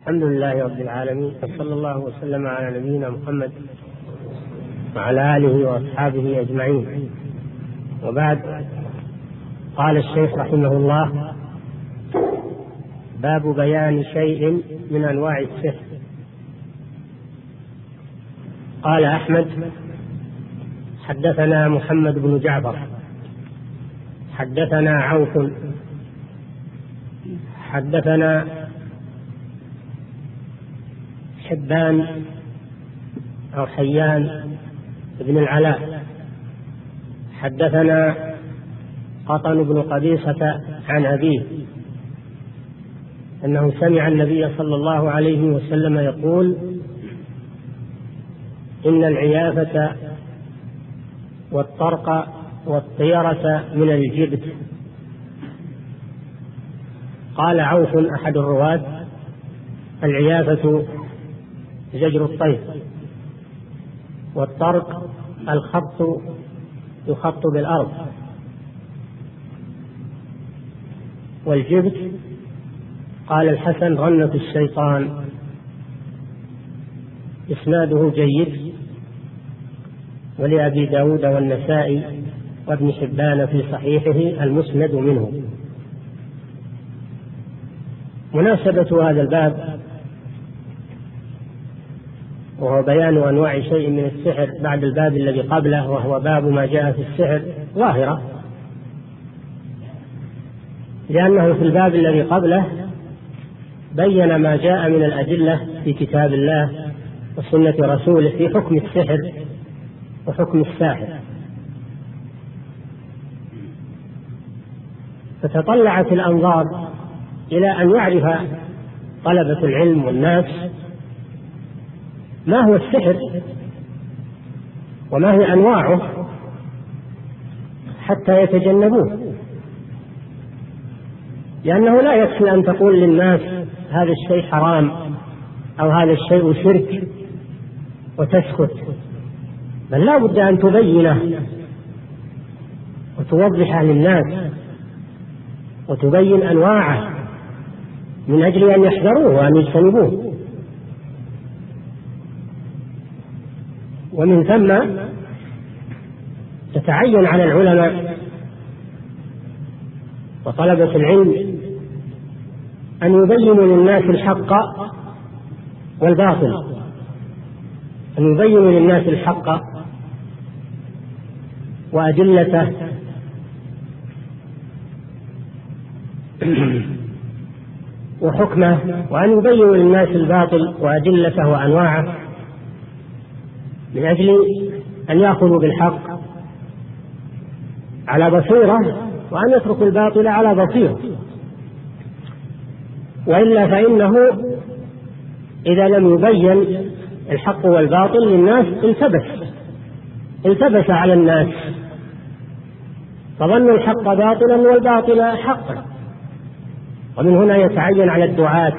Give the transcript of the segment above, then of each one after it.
الحمد لله رب العالمين، وصلى الله وسلم على نبينا محمد وعلى آله وأصحابه أجمعين. وبعد، قال الشيخ رحمه الله: باب بيان شيء من أنواع السحر. قال أحمد: حدثنا محمد بن جعفر حدثنا عوف حدثنا حبان أو حيان بن العلاء حدثنا قطن بن قبيصة عن أبيه أنه سمع النبي صلى الله عليه وسلم يقول: إن العيافة والطرق والطيرة من الجبت. قال عوف أحد الرواة: العيافة زجر الطير، والطرق الخبط يخبط بالأرض، والجبت قال الحسن رنة الشيطان. إسناده جيد، ولأبي داود والنسائي وابن حبان في صحيحه المسند منه. مناسبة هذا الباب وهو بيان أنواع شيء من السحر بعد الباب الذي قبله وهو باب ما جاء في السحر ظاهرة، لأنه في الباب الذي قبله بين ما جاء من الأدلة في كتاب الله وسنة رسوله في حكم السحر وحكم الساحر. فتطلعت الأنظار إلى أن يعرف طلبة العلم والناس ما هو السحر وما هي أنواعه حتى يتجنبوه، لأنه لا يكفي أن تقول للناس هذا الشيء حرام أو هذا الشيء شرك وتسكت، بل لا بد أن تبينه وتوضحه للناس وتبين أنواعه من أجل أن يحذروه وأن يجتنبوه. ومن ثم تتعين على العلماء وطلبة العلم أن يبينوا للناس الحق والباطل، أن يبينوا للناس الحق وأدلته وحكمه، وأن يبينوا للناس الباطل وأدلته وأنواعه من أجل أن يأخذوا بالحق على بصيرة وأن يتركوا الباطل على بصيرة. وإلا فإنه إذا لم يبين الحق والباطل للناس التبس على الناس، فظنوا الحق باطلا والباطل حقا. ومن هنا يتعين على الدعاة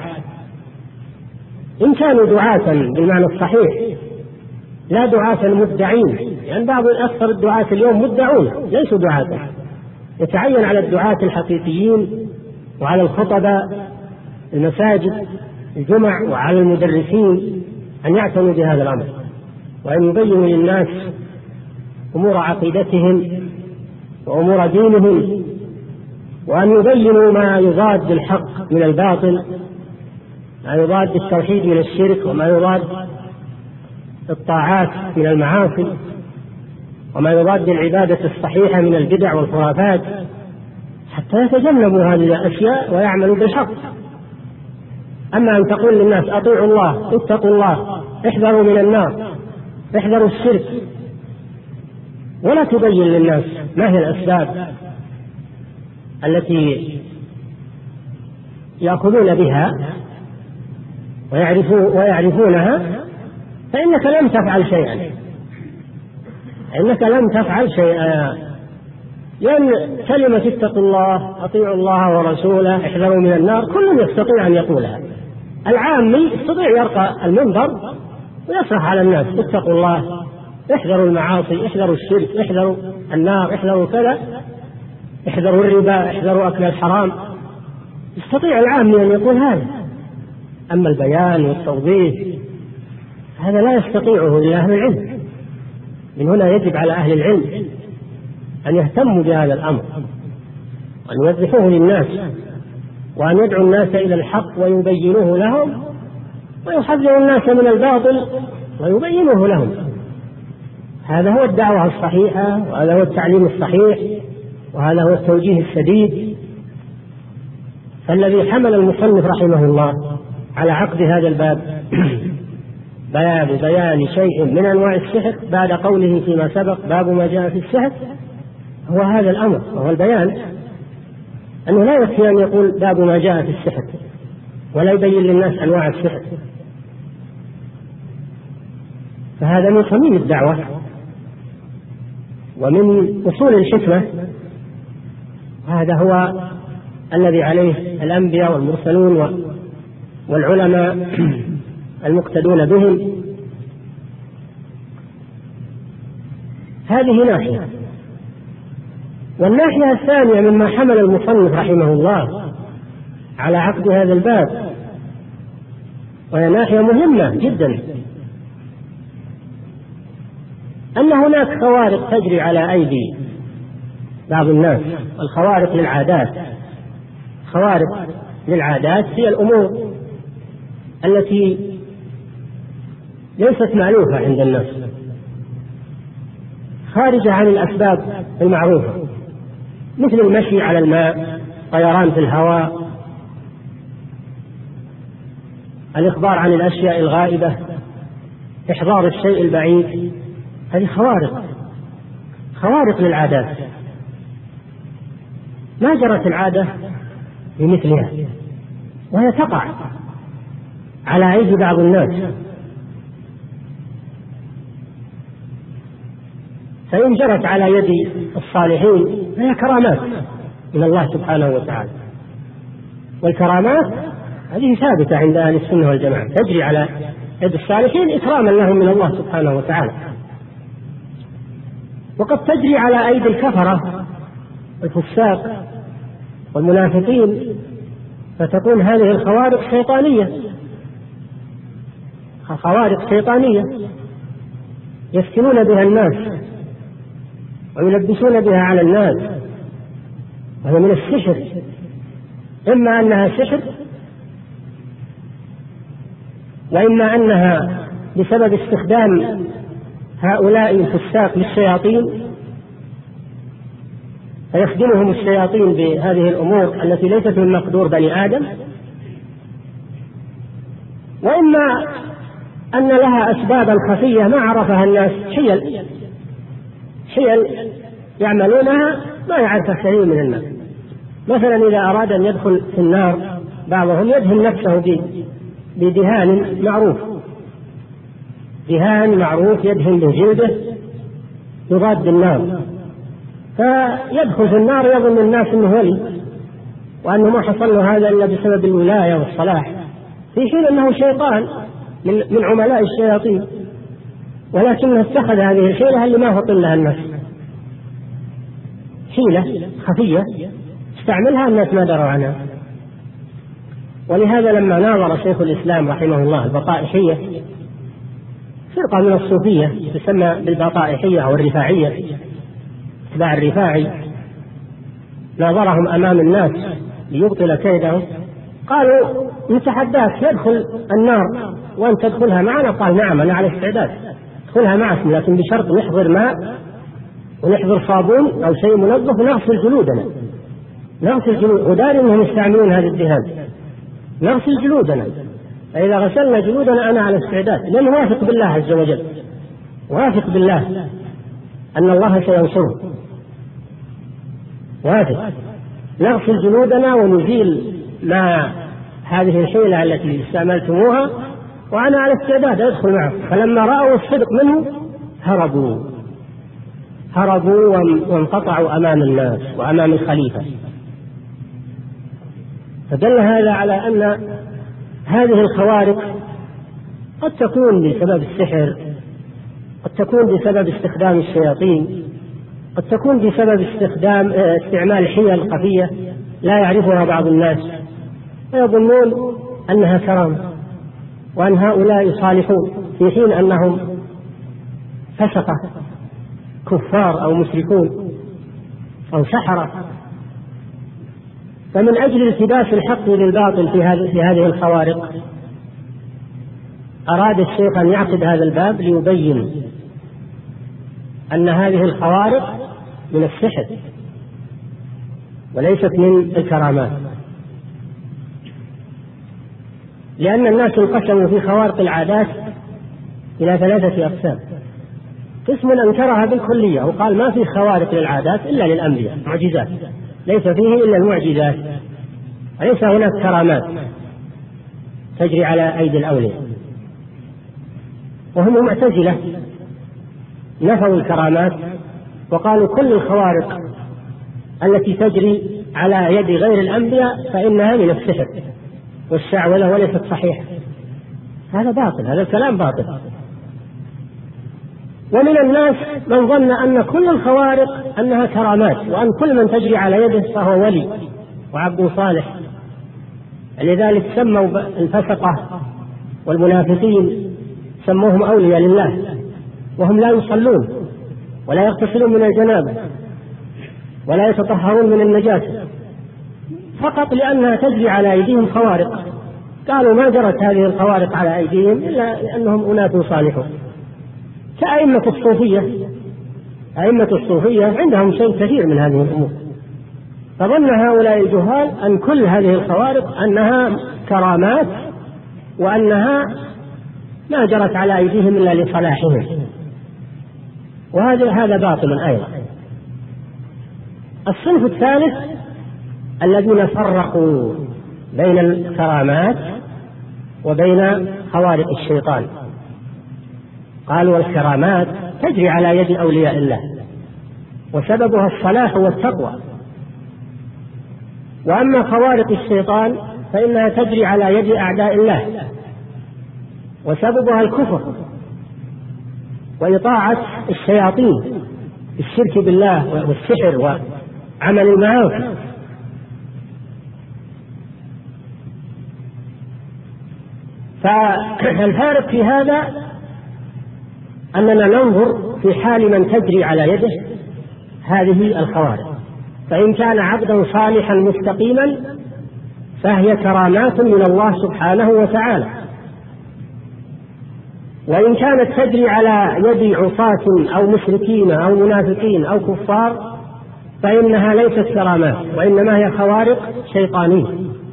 إن كانوا دعاة بالمعنى الصحيح لا دعاة مدعين، يعني بعض أكثر الدعاة اليوم مدعون ليسوا دعاة. يتعين على الدعاة الحقيقيين وعلى الخطباء المساجد الجمع وعلى المدرسين أن يعتنوا بهذا الأمر، وأن يبينوا للناس أمور عقيدتهم وأمور دينهم، وأن يبينوا ما يضاد الحق من الباطل، ما يضاد التوحيد من الشرك، وما يضاد الطاعات من المعاصي، وما يضاد العبادة الصحيحة من البدع والخرافات، حتى يتجنبوا هذه الأشياء ويعملوا بالحق. أما أن تقول للناس أطيعوا الله، اتقوا الله، احذروا من النار، احذروا الشرك، ولا تبين للناس ما هي الأسباب التي يأخذون بها ويعرفونها، فإنك لم تفعل شيئا، لأن كلمة اتقوا الله، أطيعوا الله ورسوله، احذروا من النار، كل يستطيع أن يقولها. العامي يستطيع يرقى المنبر ويصرخ على الناس اتقوا الله، احذروا المعاصي، احذروا الشرك، احذروا النار، احذروا كذا، احذروا الربا، احذروا أكل الحرام. يستطيع العامي أن يقول هذا، أما البيان والتوضيح هذا لا يستطيعه إلا أهل العلم. من هنا يجب على أهل العلم أن يهتموا بهذا الأمر وأن يوضحوه للناس، وأن يدعوا الناس إلى الحق ويبينوه لهم، ويحذروا الناس من الباطل ويبينوه لهم. هذا هو الدعوة الصحيحة، وهذا هو التعليم الصحيح، وهذا هو التوجيه السديد. فالذي حمل المصنف رحمه الله على عقد هذا الباب بيان شيء من أنواع السحر بعد قوله فيما سبق باب ما جاء في السحر هو هذا الأمر، وهو البيان. أنه لا يكفي أن يقول باب ما جاء في السحر ولا يبين للناس أنواع السحر، فهذا من صميم الدعوة ومن أصول الحكمة. هذا هو الذي عليه الأنبياء والمرسلون والعلماء المقتدون بهم. هذه ناحية. والناحية الثانية مما حمل المصنف رحمه الله على عقد هذا الباب، وهي ناحية مهمة جدا، أن هناك خوارق تجري على أيدي بعض الناس. الخوارق للعادات، خوارق للعادات هي الأمور التي ليست مألوفة عند الناس، خارجة عن الأسباب المعروفة، مثل المشي على الماء، طيران في الهواء، الإخبار عن الأشياء الغائبة، إحضار الشيء البعيد. هذه خوارق للعادات ما جرت العادة بمثلها، وهي تقع على أيدي بعض الناس. فإن جرت على يد الصالحين فهي كرامات من الله سبحانه وتعالى، والكرامات هذه ثابتة عند أهل السنة والجماعة، تجري على يد الصالحين إكراما لهم من الله سبحانه وتعالى. وقد تجري على أيدي الكفرة الفساق والمنافقين، فتكون هذه الخوارق شيطانية، خوارق شيطانية يفتنون بها الناس ويلبسون بها على الناس، وهي من السحر. إما أنها سحر، وإما أنها بسبب استخدام هؤلاء الفساق للشياطين، فيخدمهم الشياطين بهذه الأمور التي ليست من مقدور بني آدم، وإما أن لها أسبابا خفية ما عرفها الناس، حيل يعملونها ما يعرفها كثير من الناس. مثلا إذا أراد أن يدخل في النار بعضهم يدهن نفسه بدهان معروف، دهان معروف يدهن بجلده يضاد النار، فيدخل في النار يظن الناس أنه ولي، وأنه ما حصل له هذا إلا بسبب الولاية والصلاح، في حين أنه شيطان من عملاء الشياطين، ولكنه اتخذ هذه الحيلة اللي ما فطن لها الناس، حيلة خفية استعملها الناس ما دروا عنها. ولهذا لما ناظر شيخ الإسلام رحمه الله البطائحية، فرقة من الصوفية تسمى بالبطائحية أو الرفاعية، اتباع الرفاعي، ناظرهم أمام الناس ليبطل كيدهم، قالوا نتحداك يدخل النار وأن تدخلها معنا؟ قال نعم أنا على استعداد ادخلها معكم، لكن بشرط نحضر ماء ونحضر صابون أو شيء منظف ونغسل جلودنا، نغسل جلود، ودار أنهم يستعملون هذا الدهان، نغسل جلودنا، فإذا غسلنا جلودنا أنا على استعداد، لأن واثق بالله عز وجل، واثق بالله أن الله سينصره، واثق، نغسل جلودنا ونزيل ما هذه الحيلة التي استعملتموها وأنا على استعداد أدخل معكم. فلما رأوا الصدق منه هربوا وانقطعوا أمام الناس وأمام الخليفة. فدل هذا على أن هذه الخوارق قد تكون بسبب السحر، قد تكون بسبب استخدام الشياطين، قد تكون بسبب استعمال حيل خفية لا يعرفها بعض الناس، فيظنون أنها كرامة، وأن هؤلاء صالحون في حين أنهم فسقة كفار أو مشركون أو سحرة. فمن أجل التباس الحق للباطل في هذه الخوارق أراد الشيخ أن يعقد هذا الباب ليبين أن هذه الخوارق من السحر وليست من الكرامات، لأن الناس انقسموا في خوارق العادات إلى 3 أقسام. قسم أنكرها بالكلية وقال ما في خوارق للعادات إلا للأنبياء، معجزات، ليس فيه إلا المعجزات، وليس هناك كرامات تجري على أيدي الأولياء. وهم معتزلة نفوا الكرامات وقالوا كل الخوارق التي تجري على يد غير الأنبياء فإنها من السحر والشعوذة وليست صحيحة. هذا باطل، هذا الكلام باطل. ومن الناس من ظن أن كل الخوارق أنها كرامات، وأن كل من تجري على يده فهو ولي وعبد صالح. لذلك سموا الفسقة والمنافقين سموهم أولياء لله، وهم لا يصلون ولا يغتسلون من الجنابة ولا يتطهرون من النجاسة، فقط لأنها تجري على أيديهم خوارق. قالوا ما جرت هذه الخوارق على أيديهم إلا لأنهم أناس صالحون. كأئمة الصوفية، أئمة الصوفية عندهم شيء كثير من هذه الأمور، فظن هؤلاء الجهال أن كل هذه الخوارق أنها كرامات وأنها ما جرت على أيديهم إلا لصلاحهم، وهذا باطل أيضا. الصنف الثالث الذين فرقوا بين الكرامات وبين خوارق الشيطان، قالوا الكرامات تجري على يد أولياء الله وسببها الصلاح والتقوى، وأما خوارق الشيطان فإنها تجري على يد أعداء الله وسببها الكفر وإطاعة الشياطين، الشرك بالله والسحر وعمل المعاصي. فالفارق في هذا أننا ننظر في حال من تجري على يده هذه الخوارق، فإن كان عبدا صالحا مستقيما فهي كرامات من الله سبحانه وتعالى، وإن كانت تجري على يد عصاة أو مشركين أو منافقين أو كفار فإنها ليست كرامات وإنما هي خوارق شيطانية.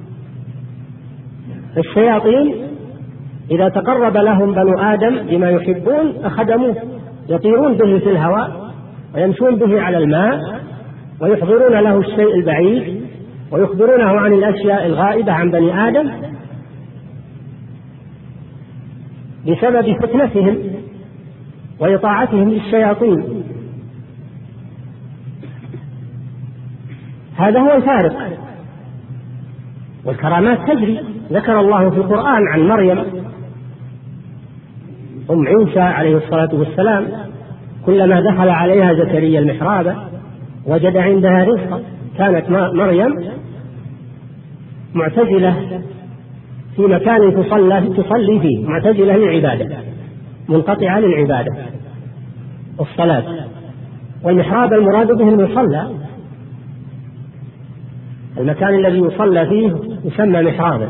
الشياطين إذا تقرب لهم بنو آدم بما يحبون أخدموه، يطيرون به في الهواء ويمشون به على الماء ويحضرون له الشيء البعيد ويخبرونه عن الأشياء الغائبة عن بني آدم بسبب فتنتهم وإطاعتهم للشياطين. هذا هو الفارق. والكرامات تجري، ذكر الله في القرآن عن مريم أم عيسى عليه الصلاة والسلام كلما دخل عليها زكريا المحراب وجد عندها رزقا. كانت مريم معتزلة في مكان تصلي فيه، معتزلة للعبادة، منقطعة للعبادة الصلاة، والمحراب المراد به المصلى، المكان الذي يصلى فيه يسمى محرابا،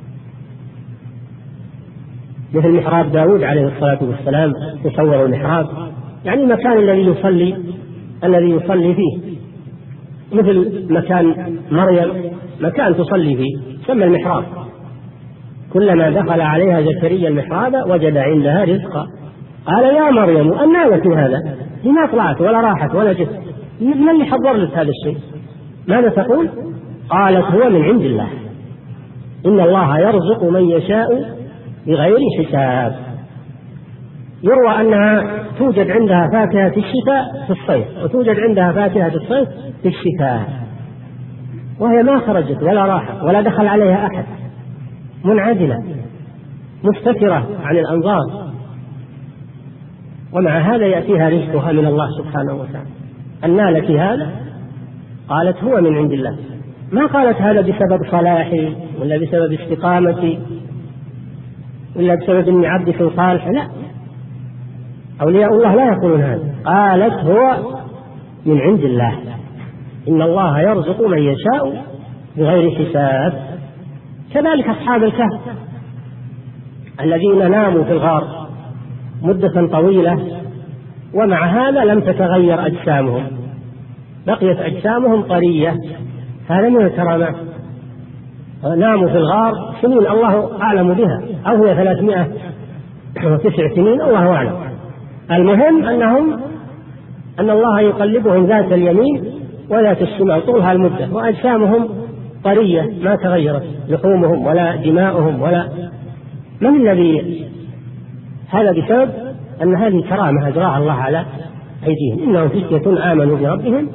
مثل محراب داود عليه الصلاة والسلام تصور المحراب يعني المكان الذي يصلي فيه، مثل مكان مريم مكان تصلي فيه يسمى المحراب. كلما دخل عليها زكريا المحراب وجد عندها رزقا قال يا مريم أنى لك هذا؟ ما طلعت ولا راحت ولا جت، من اللي حضر لك هذا الشيء؟ ماذا تقول؟ قالت هو من عند الله، إن الله يرزق من يشاء بغير حساب. يروى أنها توجد عندها فاكهة في الشتاء في الصيف، وتوجد عندها فاكهة في الصيف في الشتاء، وهي ما خرجت ولا راحت ولا دخل عليها أحد، منعزلة مستترة عن الأنظار، ومع هذا يأتيها رزقها من الله سبحانه وتعالى. أنى لك هذا؟ قالت هو من عند الله. ما قالت هذا بسبب صلاحي ولا بسبب استقامتي إلا بسبب إني عبد صالح. لا، أولياء الله لا يقولون هذا. قالت هو من عند الله، إن الله يرزق من يشاء بغير حساب. كذلك أصحاب الكهف الذين ناموا في الغار مدة طويلة ومع هذا لم تتغير أجسامهم، بقيت أجسامهم طرية. هذا من الكرامات. ناموا في الغار سنين الله أعلم بها، أو هي 309 سنين الله أعلم. المهم أن الله يقلبهم ذات اليمين وذات الشمال طول هالمدة، وأجسامهم طرية ما تغيرت لحومهم ولا دماؤهم ولا من الذي. هذا بسبب أن هذه كرامة أجراها الله على أيديهم. إنهم فتية آمنوا بربهم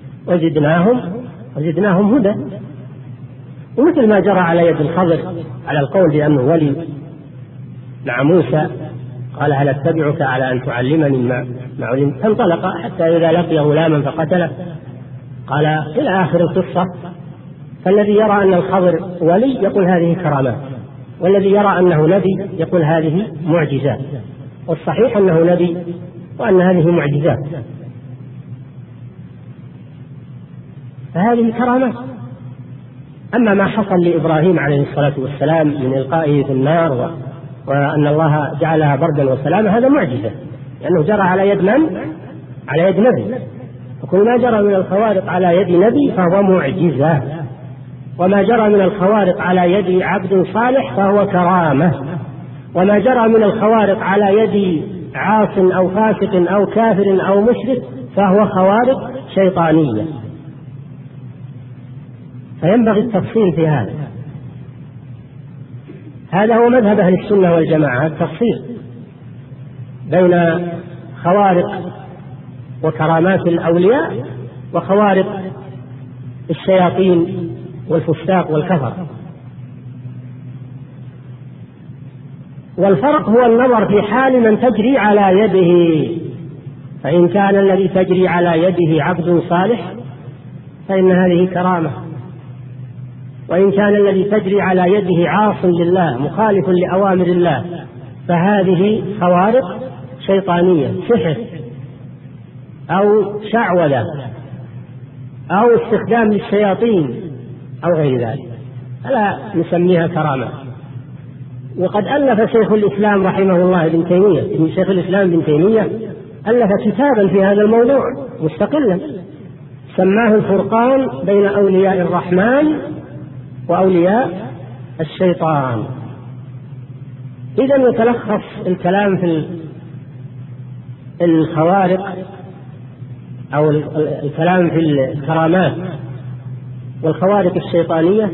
وزدناهم هدى. ومثل ما جرى على يد الخضر على القول بأنه ولي مع موسى، قال هل أتبعك على أن تعلمني ما علمت، فانطلق حتى إذا لقي غلاما فقتله، قال إلى آخر القصة. فالذي يرى أن الخضر ولي يقول هذه كرامات، والذي يرى أنه نبي يقول هذه معجزات، والصحيح أنه نبي وأن هذه معجزات. فهذه كرامات. أما ما حصل لإبراهيم عليه الصلاة والسلام من إلقائه في النار وأن الله جعلها بردا وسلاما، هذا معجزة، لأنه جرى على يد من؟ على يد نبي. وكل ما جرى من الخوارق على يد نبي فهو معجزة، وما جرى من الخوارق على يد عبد صالح فهو كرامة، وما جرى من الخوارق على يد عاص أو فاسق أو كافر أو مشرك فهو خوارق شيطانية. فينبغي التفصيل في هذا. هذا هو مذهب أهل السنة والجماعة، التفصيل بين خوارق وكرامات الأولياء وخوارق الشياطين والفساق والكفر. والفرق هو النظر في حال من تجري على يده، فإن كان الذي تجري على يده عبد صالح فإن هذه كرامة، وإن كان الذي تجري على يده عاص لله مخالف لأوامر الله فهذه خوارق شيطانية، سحر أو شعوذة أو استخدام للشياطين أو غير ذلك، ألا نسميها كرامة. وقد ألف شيخ الإسلام رحمه الله ابن تيمية، شيخ الإسلام ابن تيمية ألف كتابا في هذا الموضوع مستقلا سماه الفرقان بين أولياء الرحمن وأولياء الشيطان. إذن يتلخص الكلام في الخوارق أو الكلام في الكرامات والخوارق الشيطانية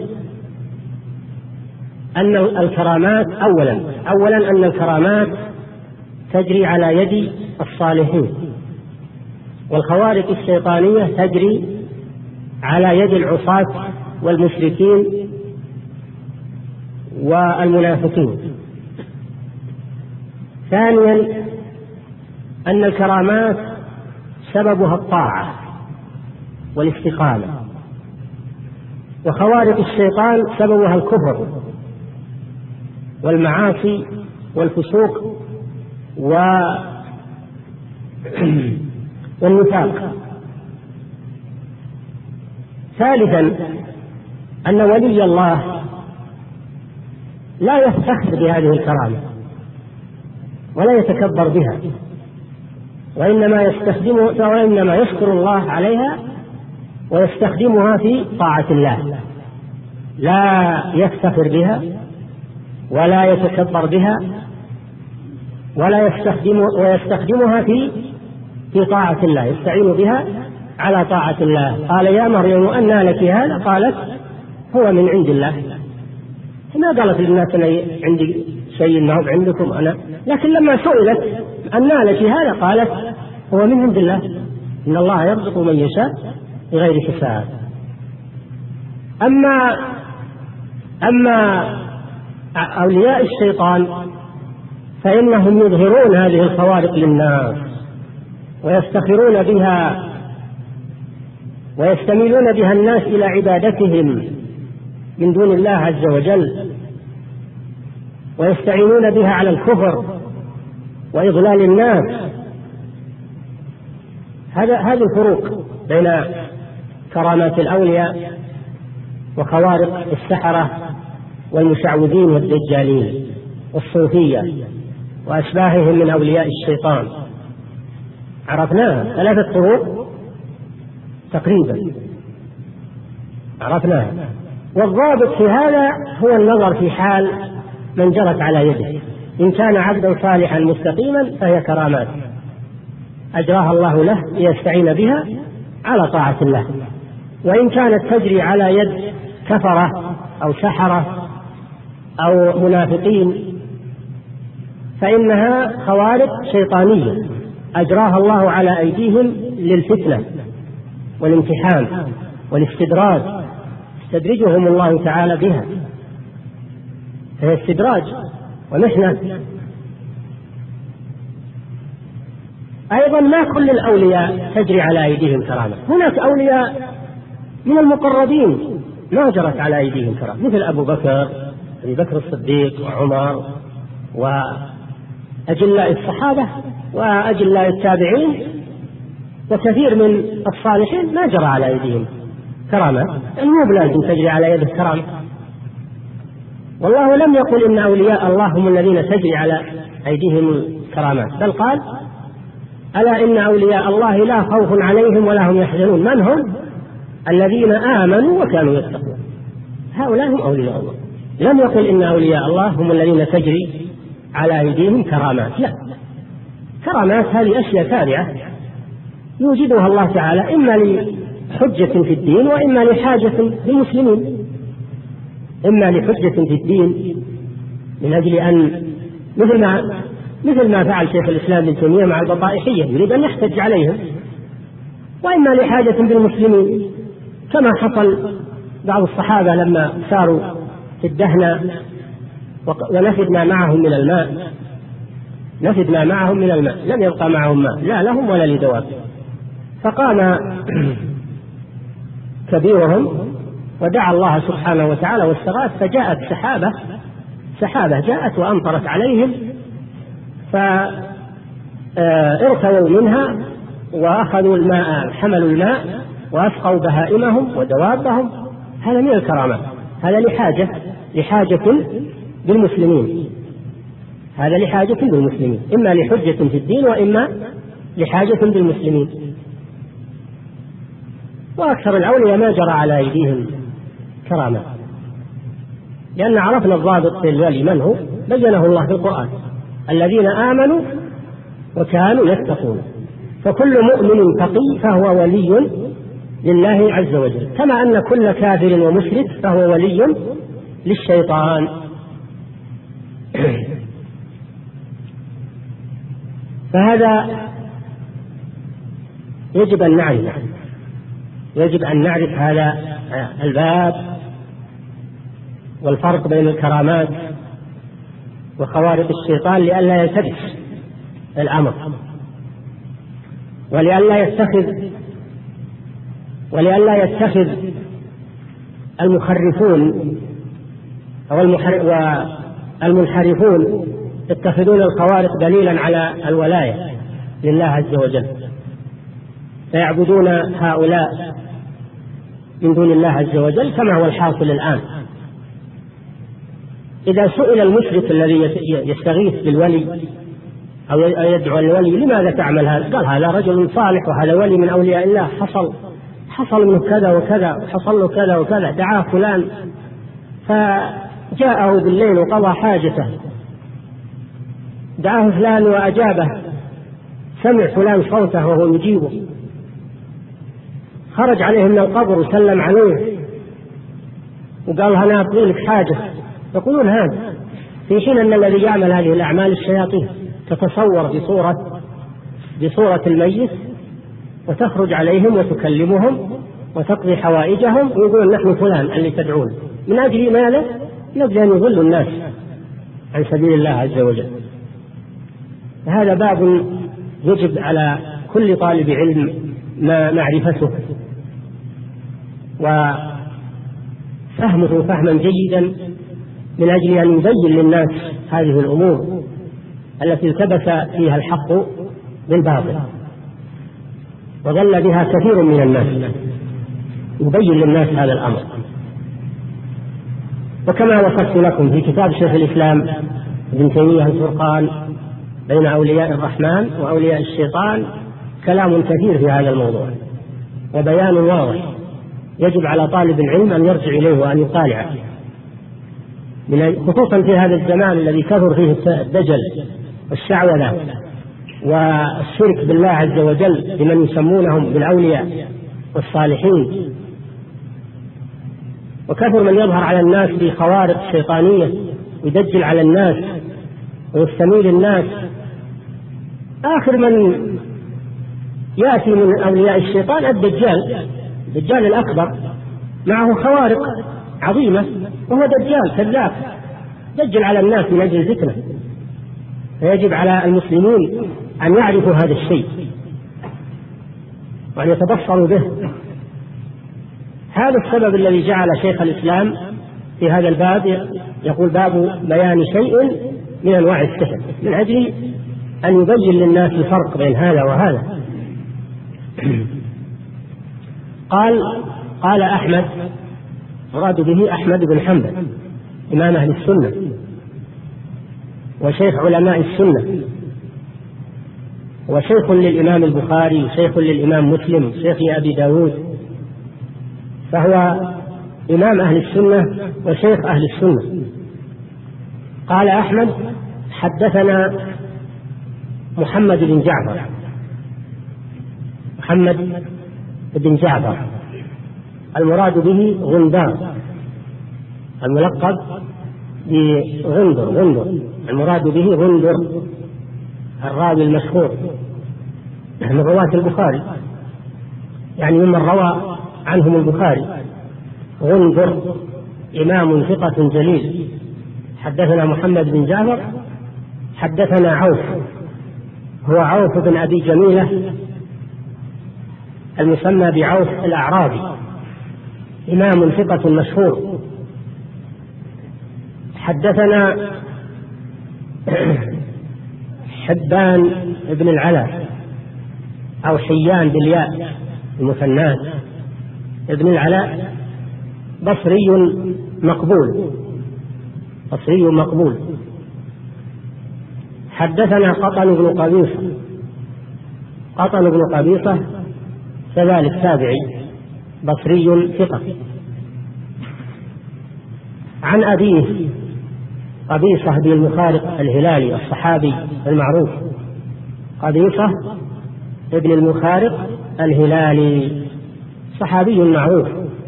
أن الكرامات أولا أن الكرامات تجري على يد الصالحين، والخوارق الشيطانية تجري على يد العصاة والمشركين والمنافقين. ثانيا أن الكرامات سببها الطاعة والاستقامة، وخوارق الشيطان سببها الكفر والمعاصي والفسوق والنفاق. ثالثا أن ولي الله لا يفتخر بهذه الكرامة ولا يتكبر بها، وإنما يشكر الله عليها ويستخدمها في طاعة الله، لا يفتخر بها ولا يتكبر بها ويستخدمها في طاعة الله، يستعين بها على طاعة الله. قال يا مريم أنى لك هذا؟ قالت هو من عند الله. ما قالت للناس أنا عندي شيء ما هو عندكم أنا، لكن لما سئلت أنى لك هذا قالت هو من عند الله، إن الله يرزق من يشاء بغير حساب. أما أولياء الشيطان فإنهم يظهرون هذه الخوارق للناس ويفتخرون بها ويستميلون بها الناس إلى عبادتهم من دون الله عز وجل، ويستعينون بها على الكفر وإضلال الناس. هذه الفروق بين كرامات الأولياء وخوارق السحرة والمشعوذين والدجالين والصوفية وأشباههم من أولياء الشيطان. عرفناها 3 فروق تقريبا عرفناها. والضابط في هذا هو النظر في حال من جرت على يده. إن كان عبدا صالحا مستقيما فهي كرامات أجراها الله له ليستعين بها على طاعة الله، وإن كانت تجري على يد كفرة أو سحرة أو منافقين فإنها خوارق شيطانية أجراها الله على أيديهم للفتنة والامتحان والاستدراج، يستدرجهم الله تعالى بها، فهي استدراج ومحنة. أيضا ما كل الأولياء تجري على أيديهم كرامة، هناك أولياء من المقربين ما جرت على أيديهم كرامة، مثل أبو بكر الصديق وعمر وأجلاء الصحابة وأجلاء التابعين وكثير من الصالحين ما جرى على أيديهم كرامة، مو بلازم تجري على يده كرامة. والله لم يقل إن أولياء الله هم الذين تجري على أيديهم كرامات، بل قال ألا إن أولياء الله لا خوف عليهم ولا هم يحزنون. من هم؟ الذين آمنوا وكانوا يتقون، هؤلاء هم أولياء الله. لم يقل إن أولياء الله هم الذين تجري على أيديهم كرامات، لا، كرامات هذه أشياء تابعة يوجدها الله تعالى إما لحجة في الدين وإما لحاجة للمسلمين، إما لحجة في الدين من أجل أن مثل ما فعل شيخ الإسلام ابن تيمية مع البطائحية يريد أن يحتج عليهم، وإما لحاجة بالمسلمين كما حصل بعض الصحابة لما ساروا في الدهنة ونفد ما معهم من الماء، لم يبقى معهم ماء لا لهم ولا لدواب، فقام كبيرهم ودعا الله سبحانه وتعالى واستغاث، فجاءت سحابة جاءت وأمطرت عليهم فارتووا منها وأخذوا الماء، حملوا الماء وأسقوا بهائمهم ودوابهم. هذا من الكرامات، هذا لحاجة بالمسلمين، هذا لحاجة بالمسلمين، إما لحجة في الدين وإما لحاجة بالمسلمين. وأكثر الأولياء ما جرى على أيديهم كرامة، لأن عرفنا الضابط في الولي من هو، بينه الله في القرآن: الذين آمنوا وكانوا يتقون. فكل مؤمن تقي فهو ولي لله عز وجل، كما أن كل كافر ومشرك فهو ولي للشيطان. فهذا يجب أن نعرف هذا الباب والفرق بين الكرامات وخوارق الشيطان، لئلا يلتبس الأمر ولئلا يتخذ المخرفون أو والمنحرفون يتخذون الخوارق دليلا على الولاية لله عز وجل، فيعبدون هؤلاء من دون الله عز وجل كما هو الحاصل الآن. إذا سئل المشرك الذي يستغيث بالولي أو يدعو الولي: لماذا تعمل هذا؟ قال: هذا رجل صالح وهذا ولي من أولياء الله، حصل منه كذا وكذا، حصل له كذا وكذا، دعاه فلان فجاءه بالليل وقضى حاجته، دعاه فلان وأجابه، سمع فلان صوته وهو يجيبه، خرج عليه من القبر وسلم عليه وقال: أنا أقول لك حاجة. يقولون هذا في حين أن الذي يعمل هذه الأعمال الشياطين تتصور بصورة الميت وتخرج عليهم وتكلمهم وتقضي حوائجهم، ويقولون: نحن فلان اللي تدعون. من أجل ماذا؟ من أجل أن يضلوا الناس عن سبيل الله عز وجل. هذا باب يجب على كل طالب علم معرفته وفهمه فهما جيدا من أجل أن يبين للناس هذه الأمور التي التبس فيها الحق بالباطل، وظل بها كثير من الناس، يبين للناس هذا الأمر. وكما وصفت لكم في كتاب شيخ الإسلام ابن تيمية الفرقان بين أولياء الرحمن وأولياء الشيطان كلام كثير في هذا الموضوع وبيان واضح يجب على طالب العلم أن يرجع إليه وأن يطالعه، خصوصا في هذا الزمان الذي كثر فيه الدجل والشعوذة والشرك بالله عز وجل لمن يسمونهم بالأولياء والصالحين، وكثر من يظهر على الناس بخوارق شيطانية ويدجل على الناس ويستميل الناس. آخر من يأتي من أولياء الشيطان الدجال الأكبر، معه خوارق عظيمة وهو دجال كذاب دجل على الناس من أجل الفتنة. فيجب على المسلمين أن يعرفوا هذا الشيء وأن يتبصروا به. هذا السبب الذي جعل شيخ الإسلام في هذا الباب يقول باب بيان شيء من أنواع السحر، من أجل أن يبين للناس الفرق بين هذا وهذا. قال أحمد، مراد به أحمد بن حنبل إمام أهل السنة وشيخ علماء السنة وشيخ للإمام البخاري وشيخ للإمام مسلم وشيخ أبي داود، فهو إمام أهل السنة وشيخ أهل السنة. قال أحمد حدثنا محمد بن جعفر المراد به غندار الملقب بغندر، المراد به غندر الراوي المشهور من رواة البخاري، يعني ممن روى عنهم البخاري. غندر إمام ثقة جليل. حدثنا محمد بن جعفر حدثنا عوف، هو عوف بن أبي جميلة المسمى بعوف الأعرابي، إمام ثقة مشهور. حدثنا حبان بن العلاء أو حيان بالياء المثنات ابن العلاء، بصري مقبول. حدثنا قطن بن قبيصة كذلك تابعي بصري ثقة. عن أبيه قبيصة بن المخارق الهلالي الصحابي المعروف، قبيصة ابن المخارق الهلالي صحابي معروف.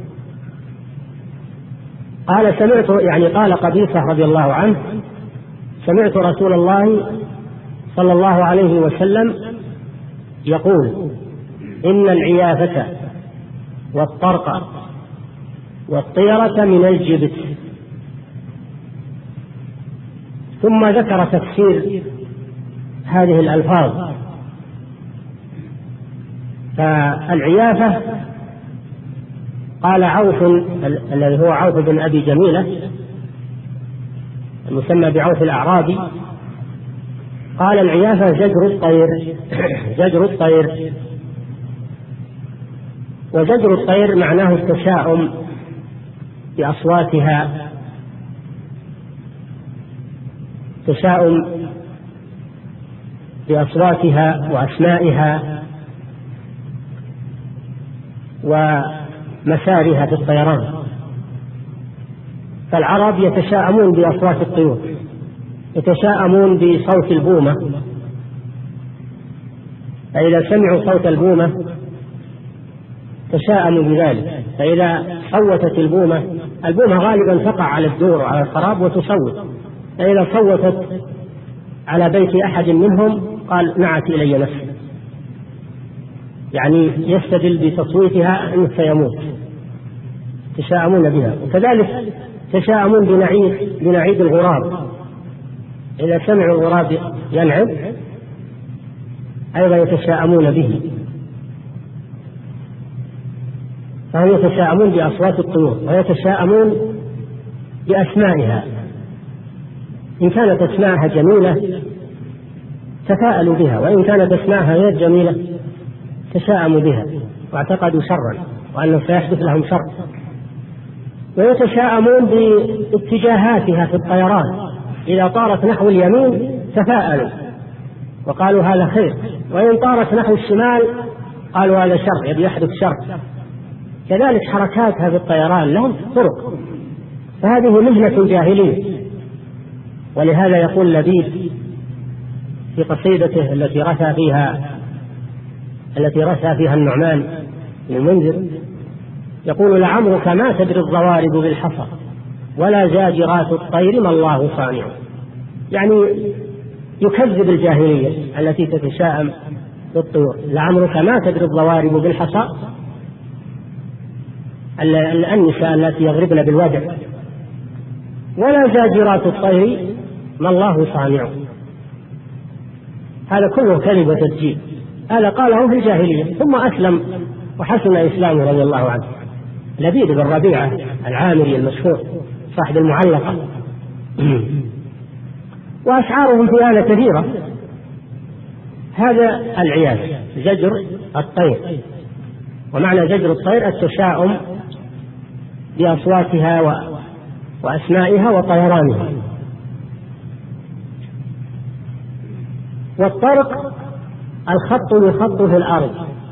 قال قبيصة رضي الله عنه سمعت رسول الله صلى الله عليه وسلم يقول إن العيافة والطرق والطيرة من الجبت. ثم ذكر تفسير هذه الألفاظ. فالعيافة قال عوف الذي هو عوف بن أبي جميلة المسمى بعوف الأعرابي، قال العيافة زجر الطير. وزجر الطير معناه التشاؤم بأصواتها، وأسمائها ومسارها في الطيران. فالعرب يتشاءمون بأصوات الطيور، يتشاءمون بصوت البومة، فإذا سمعوا صوت البومة تشاءموا بذلك. فإذا صوتت البومة غالبا تقع على الدور وعلى الخراب وتصوت، فإذا صوتت على بيت أحد منهم قال نعت إلي نفسي، يعني يستدل بتصويتها أنه سيموت، تشاءمون بها. وكذلك تشاءمون بنعيد الغراب، إذا سمعوا الغراب ينعد أيضا يتشاءمون به. فهم يتشاءمون بأصوات الطيور ويتشاءمون بأسمائها، إن كانت أسماءها جميلة تفاءلوا بها، وإن كانت أسماءها غير جميلة تشاءموا بها واعتقدوا شرا وأنه سيحدث لهم شر. ويتشاءمون باتجاهاتها في الطيران، إذا طارت نحو اليمين تفاءلوا وقالوا هذا خير، وإن طارت نحو الشمال قالوا هذا شر، يبي يحدث شر. كذلك حركاتها في الطيران لهم طرق، فهذه مهنة جاهلية. ولهذا يقول لبيد في قصيدته التي رثى فيها النعمان بن المنذر، يقول لعمرك ما تدري الضوارب بالحصى ولا زاجرات الطير ما الله صانع. يعني يكذب الجاهلية التي تتشاءم بالطيور. لعمرك ما تدري الضوارب بالحصى، النساء التي يضربن بالودع، ولا زاجرات الطير ما الله صانع. هذا كله كذب وتسجيل، هذا قاله في الجاهلية ثم أسلم وحسن إسلامه رضي الله عنه. لبيد بن ربيعة العامري المشهور صاحب المعلقة. وأشعارهم في آلة كثيرة. هذا العياذ زجر الطير، ومعنى زجر الطير التشاؤم بأصواتها وأسمائها وطيرانها. والطرق الخط يخط في الأرض.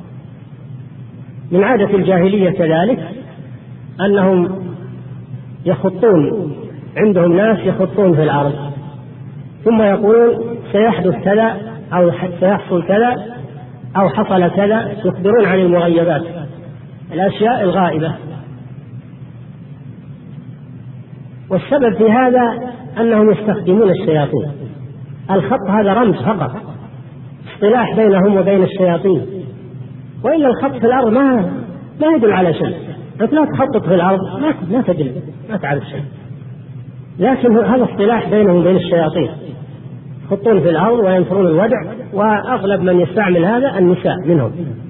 من عادة الجاهلية كذلك أنهم يخطون، عندهم ناس يخطون في الأرض ثم يقولون سيحدث كذا أو سيحصل كذا أو حصل كذا، يخبرون عن المغيبات، الأشياء الغائبة. والسبب في هذا أنهم يستخدمون الشياطين. الخط هذا رمز فقط، اصطلاح بينهم وبين الشياطين، وإلا الخط في الأرض ما يدل على شيء. أنت لا تخطط في الأرض ما تدل، ما تعرف شيء، لكن هذا اصطلاح بينهم وبين الشياطين، يخطون في الأرض وينثرون الودع، وأغلب من يستعمل هذا النساء منهم.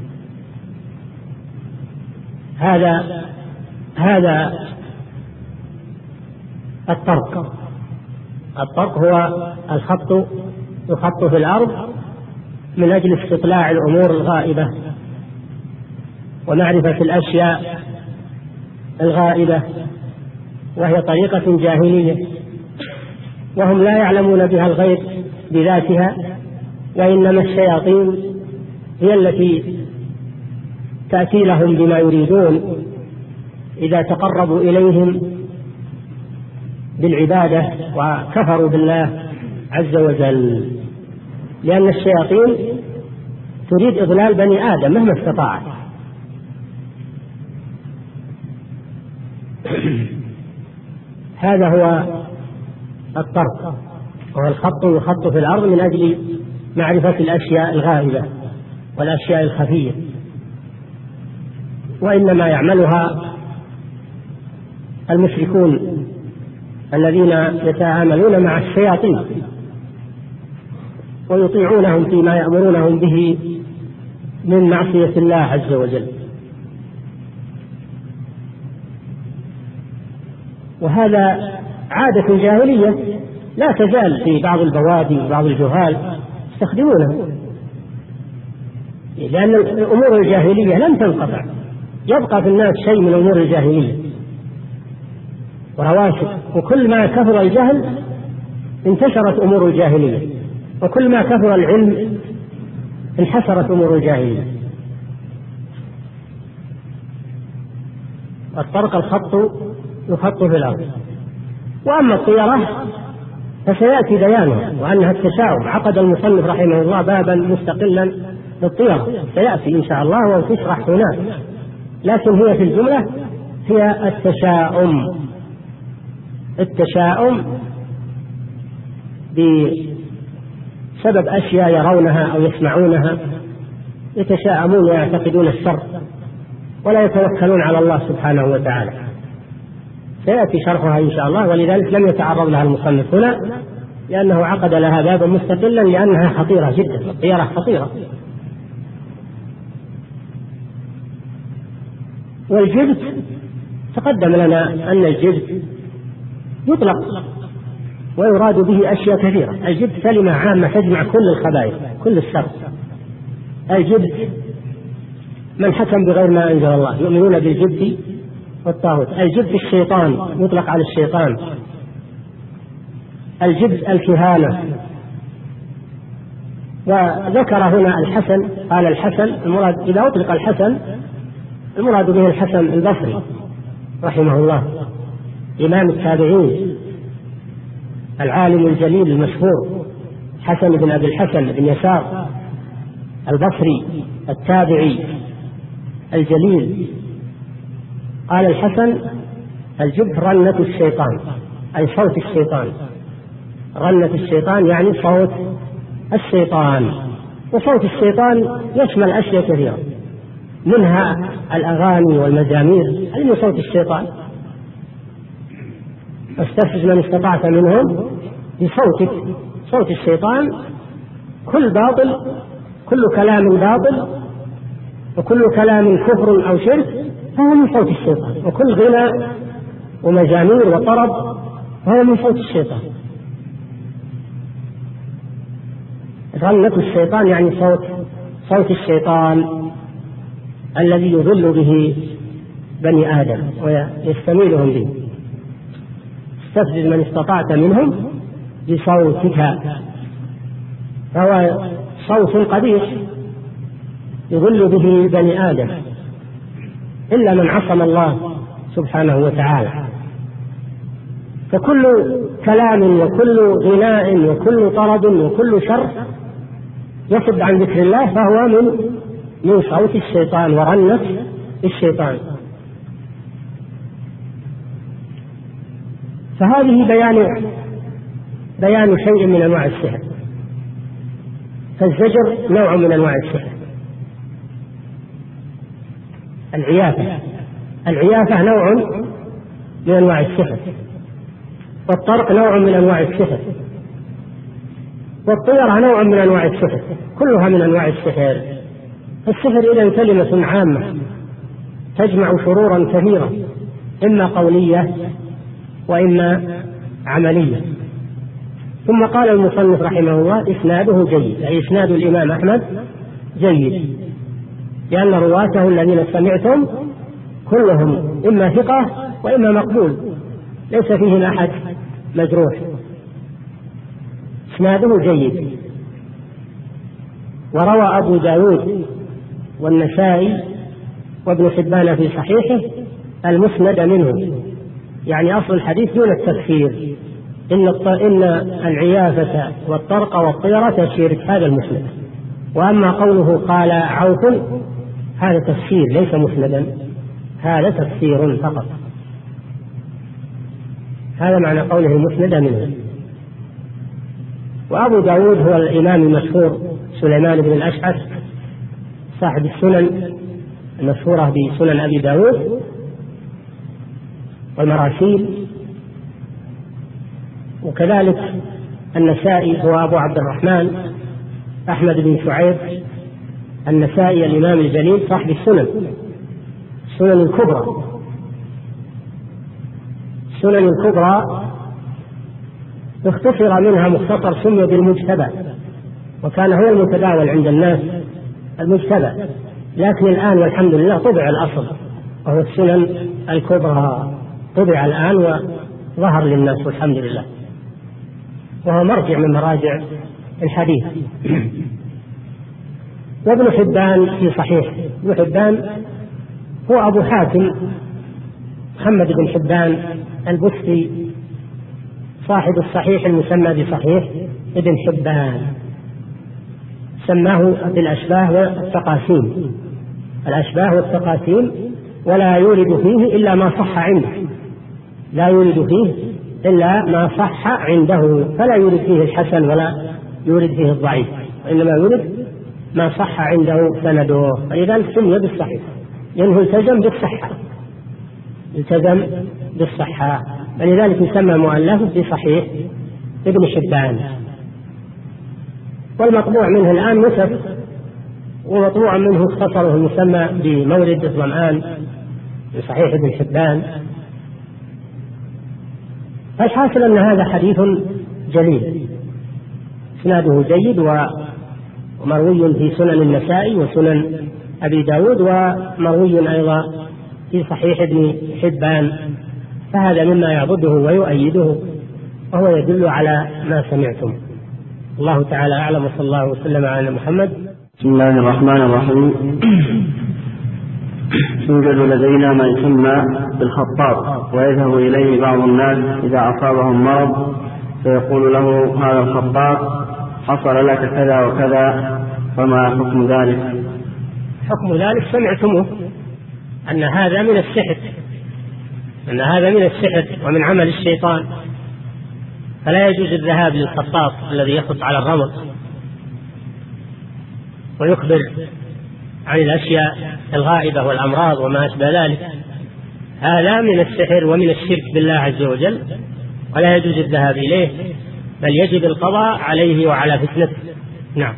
هذا الطرق هو الخط يخط في الأرض من أجل استطلاع الأمور الغائبة ومعرفة الأشياء الغائبة، وهي طريقة جاهلية، وهم لا يعلمون بها الغيب بذاتها، وإنما الشياطين هي التي تأتي لهم بما يريدون إذا تقربوا إليهم بالعبادة وكفروا بالله عز وجل. لأن الشياطين تريد إضلال بني آدم مهما استطاعت. هذا هو الطرق، وهو الخط يخط في الأرض من أجل معرفة الأشياء الغائبة والأشياء الخفية، وإنما يعملها المشركون الذين يتعاملون مع الشياطين ويطيعونهم فيما يأمرونهم به من معصية الله عز وجل. وهذا عادة جاهلية لا تزال في بعض البوادي وبعض الجهال يستخدمونها، لأن الأمور الجاهلية لن تنقطع، يبقى في الناس شيء من أمور الجاهلية ورواسب، وكل ما كثر الجهل انتشرت أمور الجاهلية، وكل ما كثر العلم انحسرت أمور الجاهلية. الطرق الخط يخط في الأرض. وأما الطيرة فسيأتي بيانها وأنها التشاؤم. عقد المصنف رحمه الله بابا مستقلا للطيرة، سيأتي إن شاء الله وتشرح هناك، لكن هي في الجملة هي التشاؤم بسبب أشياء يرونها أو يسمعونها، يتشاءمون ويعتقدون الشر ولا يتوكلون على الله سبحانه وتعالى. سيأتي شرحها إن شاء الله، ولذلك لم يتعرض لها المصنف هنا، لأنه عقد لها بابا مستقلا لأنها خطيرة جدا. الطيرة خطيرة. والجبت تقدم لنا أن الجبت يطلق ويراد به أشياء كثيرة. الجبت كلمة عامة تجمع كل الخبائث كل الشر. الجبت من حكم بغير ما أنزل الله، يؤمنون بالجبت والطاغوت. الجبت الشيطان يطلق على الشيطان. الجبت الكهانة. وذكر هنا الحسن، قال الحسن المراد إذا أطلق الحسن المراد به الحسن البصري رحمه الله، إمام التابعين العالم الجليل المشهور، حسن بن أبي الحسن بن يسار البصري التابعي الجليل. قال الحسن الجبت رنة الشيطان، أي صوت الشيطان. رنة الشيطان يعني صوت الشيطان. وصوت الشيطان يشمل أشياء كثيرة، منها الأغاني والمزامير، هذا من صوت الشيطان. فاستفزز من استطعت منهم بصوتك. صوت الشيطان كل باطل، كل كلام باطل، وكل كلام كفر أو شرك فهو من صوت الشيطان، وكل غنى ومزامير وطرب فهو من صوت الشيطان. رنة الشيطان يعني صوت الشيطان الذي يضل به بني آدم ويستميلهم به. استفزز من استطعت منهم بصوتك، فهو صوت قبيح يضل به بني آدم إلا من عصم الله سبحانه وتعالى. فكل كلام وكل غناء وكل طرب وكل شر يصد عن ذكر الله فهو من صوت الشيطان ورنة الشيطان. فهذه بيان شيء من أنواع السحر. فالزجر نوع من أنواع السحر. العيافة نوع من أنواع السحر، والطرق نوع من أنواع السحر، والطيرة نوع من أنواع السحر، كلها من أنواع السحر. السحر إذن كلمة عامة تجمع شرورا كثيرة، إما قولية وإما عملية. ثم قال المصنف رحمه الله إسناده جيد، أي إسناد الإمام أحمد جيد، لأن رواته الذين سمعتم كلهم إما ثقة وإما مقبول، ليس فيهم أحد مجروح. إسناده جيد. وروى أبو داود والنسائي وابن حبان في صحيحه المسند منه، يعني أصل الحديث دون التفسير، إن العيافة والطرق والطيرة شرك، هذا المسند. وأما قوله قال عوف هذا تفسير ليس مسندا، هذا تفسير فقط، هذا معنى قوله مسند منه. وأبو داود هو الإمام المشهور سليمان بن الأشعث صاحب السنن المشهورة بسنن أبي داود والمراسيل. وكذلك النسائي هو أبو عبد الرحمن أحمد بن شعيب النسائي الإمام الجليل صاحب السنن الكبرى. السنن الكبرى اختصر منها مختصر سمي بالمجتبى، وكان هو المتداول عند الناس المجتبى، لكن الآن والحمد لله طبع الأصل وهو السنن الكبرى، طبع الآن وظهر للناس والحمد لله، وهو مرجع من مراجع الحديث. وابن حبان في صحيح، ابن حبان هو أبو حاتم محمد بن حبان البستي صاحب الصحيح المسمى بصحيح ابن حبان، سماه بالأشباه والتقاسيم، الأشباه والتقاسيم، ولا يورد فيه إلا ما صح عنده، لا يورد فيه إلا ما صح عنده، فلا يورد فيه الحسن ولا يورد فيه الضعيف، وإنما يورد ما صح عنده سنده، فلذلك سمي بالصحيح لأنه التزم بالصحة، فلذلك يسمى مؤلف بصحيح ابن حبان. والمطبوع منه الآن نسخ، ومطبوع منه اختصره المسمى بمورد الظمآن بصحيح ابن حبان. الحاصل أن هذا حديث جليل إسناده جيد، ومروي في سنن النسائي وسنن أبي داود، ومروي أيضا في صحيح ابن حبان، فهذا مما يعضده ويؤيده، وهو يدل على ما سمعتم. الله تعالى أعلم، وصلى الله وسلم على محمد. بسم الله الرحمن الرحيم. يوجد لدينا ما يسمى بالخطاب، ويذهب إليه بعض الناس إذا أصابهم مرض فيقول له هذا الخطاب حصل لك كذا وكذا، فما حكم ذلك؟ حكم ذلك سمعتموه، أن هذا من السحر، أن هذا من السحر ومن عمل الشيطان، فلا يجوز الذهاب للخطاب الذي يخط على الرمل ويخبر عن الأشياء الغائبة والأمراض وما أشبه ذلك. هذا من السحر ومن الشرك بالله عز وجل، ولا يجوز الذهاب إليه، بل يجب القضاء عليه وعلى فتنته. نعم.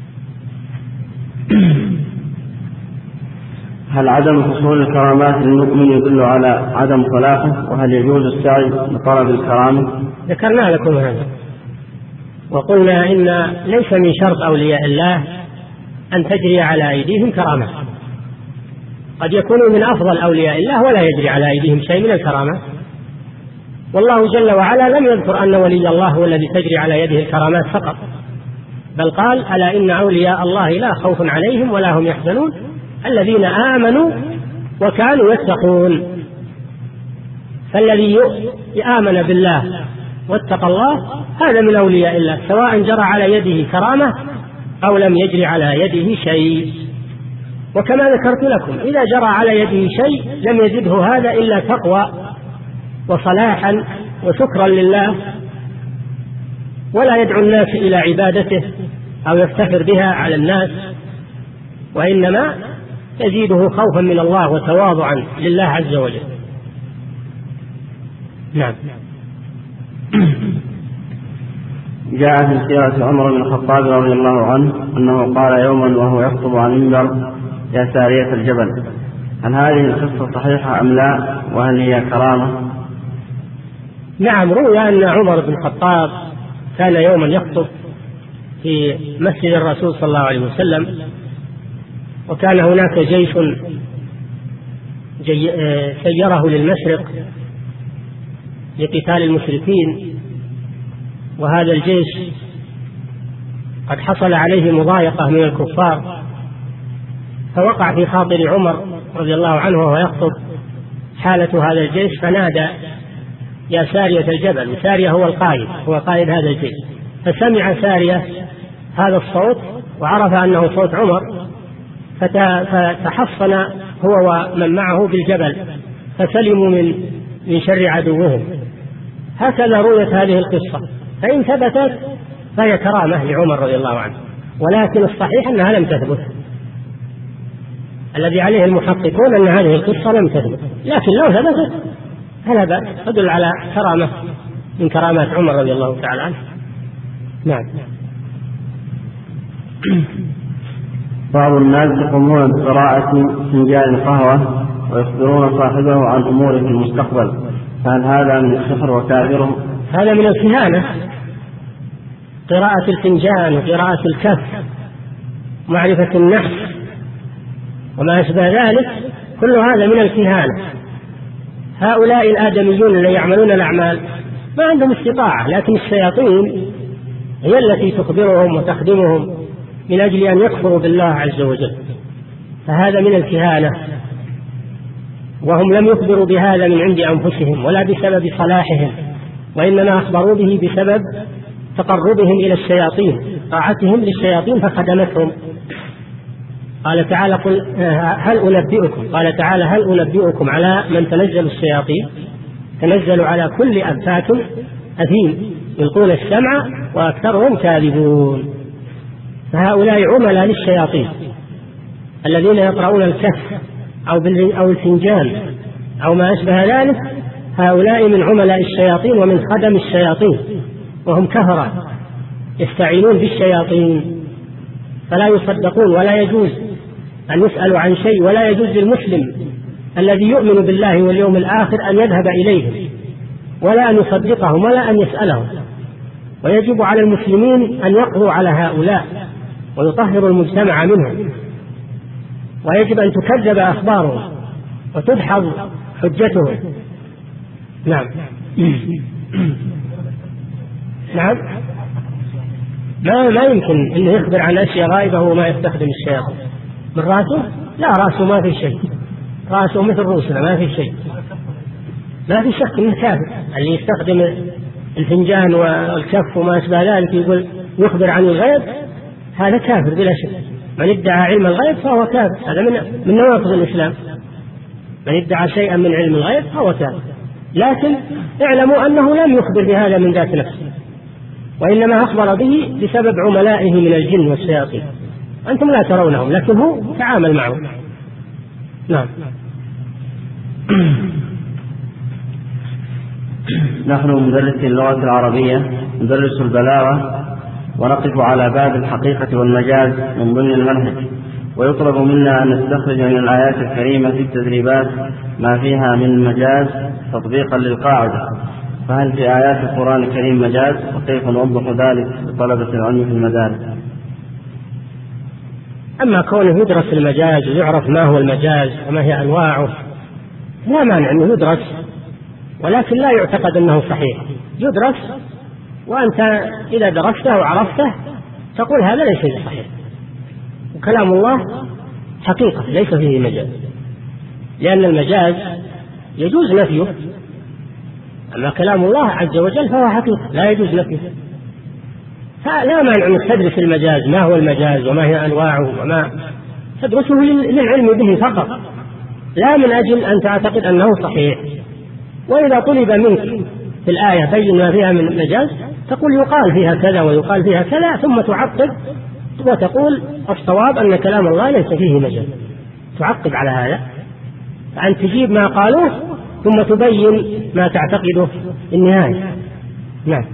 هل عدم حصول الكرامات للمؤمن يدل على عدم صلاحه؟ وهل يجوز السعي لطلب الكرامة؟ ذكرنا لكم هذا، وقلنا إن ليس من شرط أولياء الله أن تجري على أيديهم كرامة، قد يكونوا من أفضل أولياء الله ولا يجري على أيديهم شيء من الكرامة، والله جل وعلا لم يذكر أن ولي الله هو الذي تجري على يده الكرامات فقط، بل قال ألا إن أولياء الله لا خوف عليهم ولا هم يحزنون الذين آمنوا وكانوا يتقون. فالذي آمن بالله واتقى الله هذا من أولياء الله، سواء جرى على يده كرامة أو لم يجري على يده شيء. وكما ذكرت لكم إذا جرى على يده شيء لم يزده هذا إلا تقوى وصلاحا وشكرا لله، ولا يدعو الناس إلى عبادته أو يفتخر بها على الناس، وإنما يزيده خوفا من الله وتواضعا لله عز وجل. نعم. جاء في سيرة عمر بن الخطاب رضي الله عنه أنه قال يوما وهو يخطب عن المنبر يا سارية الجبل. هل هذه القصة صحيحة أم لا؟ وهل هي كرامة؟ نعم، روي أن عمر بن الخطاب كان يوما يخطب في مسجد الرسول صلى الله عليه وسلم، وكان هناك جيش سيره للمشرق لقتال المشركين، وهذا الجيش قد حصل عليه مضايقة من الكفار، فوقع في خاطر عمر رضي الله عنه وهو يخطب حالة هذا الجيش، فنادى يا سارية الجبل، وسارية هو القائد، هو قائد هذا الجيش، فسمع سارية هذا الصوت وعرف أنه صوت عمر، فتحصن هو ومن معه بالجبل فسلموا من شر عدوهم. هكذا رويت هذه القصة، فإن ثبتت فهي كرامة لعمر رضي الله عنه، ولكن الصحيح أنها لم تثبت. الذي عليه المحققون أن هذه القصة لم تثبت، لكن لو ثبتت فلا بأس، تدل على كرامة من كرامات عمر رضي الله تعالى عنه. نعم. بعض الناس يقومون بقراءة فنجان قهوة ويخبرون صاحبه عن أموره في المستقبل، فهل هذا من السحر وكافره؟ هذا من الكهانة، قراءة الفنجان وقراءة الكف، معرفة النحس وما أشبه ذلك، كل هذا من الكهانة. هؤلاء الآدميون الذين يعملون الأعمال ما عندهم استطاعة، لكن الشياطين هي التي تخبرهم وتخدمهم من أجل أن يكفروا بالله عز وجل، فهذا من الكهانة، وهم لم يخبروا بهذا من عند أنفسهم ولا بسبب صلاحهم، وإنما أخبروا به بسبب تقربهم إلى الشياطين، طاعتهم للشياطين فخدمتهم. قال تعالى هل أنبئكم على من تنزل الشياطين؟ تنزل على كل أفاك أثيم يلقون السمع وأكثرهم كاذبون. فهؤلاء عملاء للشياطين الذين يقرؤون الكف أو الفنجان أو ما أشبه ذلك، هؤلاء من عملاء الشياطين ومن خدم الشياطين، وهم كفرة يستعينون بالشياطين، فلا يصدقون، ولا يجوز أن يسألوا عن شيء، ولا يجوز للمسلم الذي يؤمن بالله واليوم الآخر أن يذهب إليهم ولا أن يصدقهم ولا أن يسألهم، ويجب على المسلمين أن يقضوا على هؤلاء ويطهروا المجتمع منهم، ويجب أن تكذب أخبارهم وتدحض حجتهم. نعم. نعم، ما يمكن أنه يخبر عن أشياء غائبة وهو ما يستخدم الشياطين. من رأسه؟ لا، رأسه ما في شيء، رأسه مثل رؤوسنا ما في شيء، ما في شك انه كافر. اللي يستخدم الفنجان والكف وما أشبه ذلك يقول يخبر عن الغيب، هذا كافر بلا شك. من ادعى علم الغيب فهو كافر، هذا من نواقض الإسلام. من ادعى شيئا من علم الغيب فهو كافر. لكن اعلموا أنه لم يخبر بهذا من ذات نفسه، وإنما أخبر به بسبب عملائه من الجن والشياطين. أنتم لا ترونهم لكن هو تعامل معهم. نعم. نحن مدرسي اللغة العربية ندرس البلاغة ونقف على باب الحقيقة والمجاز من ضمن المنهج، ويطلب منا أن نستخرج من الآيات الكريمة في التدريبات ما فيها من مجاز تطبيقا للقاعدة. فهل في آيات القرآن الكريم مجاز؟ وكيف نوضح ذلك لطلبة العلم في المدارس؟ أما كونه يدرس المجاز ويعرف ما هو المجاز وما هي أنواعه لا مانع أنه يدرس، ولكن لا يعتقد أنه صحيح. يدرس وأنت إذا درسته وعرفته تقول هذا ليس صحيح، وكلام الله حقيقة ليس فيه مجاز، لأن المجاز يجوز نفيه، أما كلام الله عز وجل فهو حقيقة لا يجوز نفيه. فلا مانع أن تدرس المجاز، ما هو المجاز وما هي أنواعه، وما تدرسه للعلم به فقط، لا من أجل أن تعتقد أنه صحيح. وإذا طلب منك في الآية بين ما فيها من مجاز تقول يقال فيها كذا ويقال فيها كذا، ثم تعقب وتقول الصواب أن كلام الله ليس فيه مجاز، تعقب على هذا، فأن تجيب ما قالوه ثم تبين ما تعتقده في النهاية. نعم.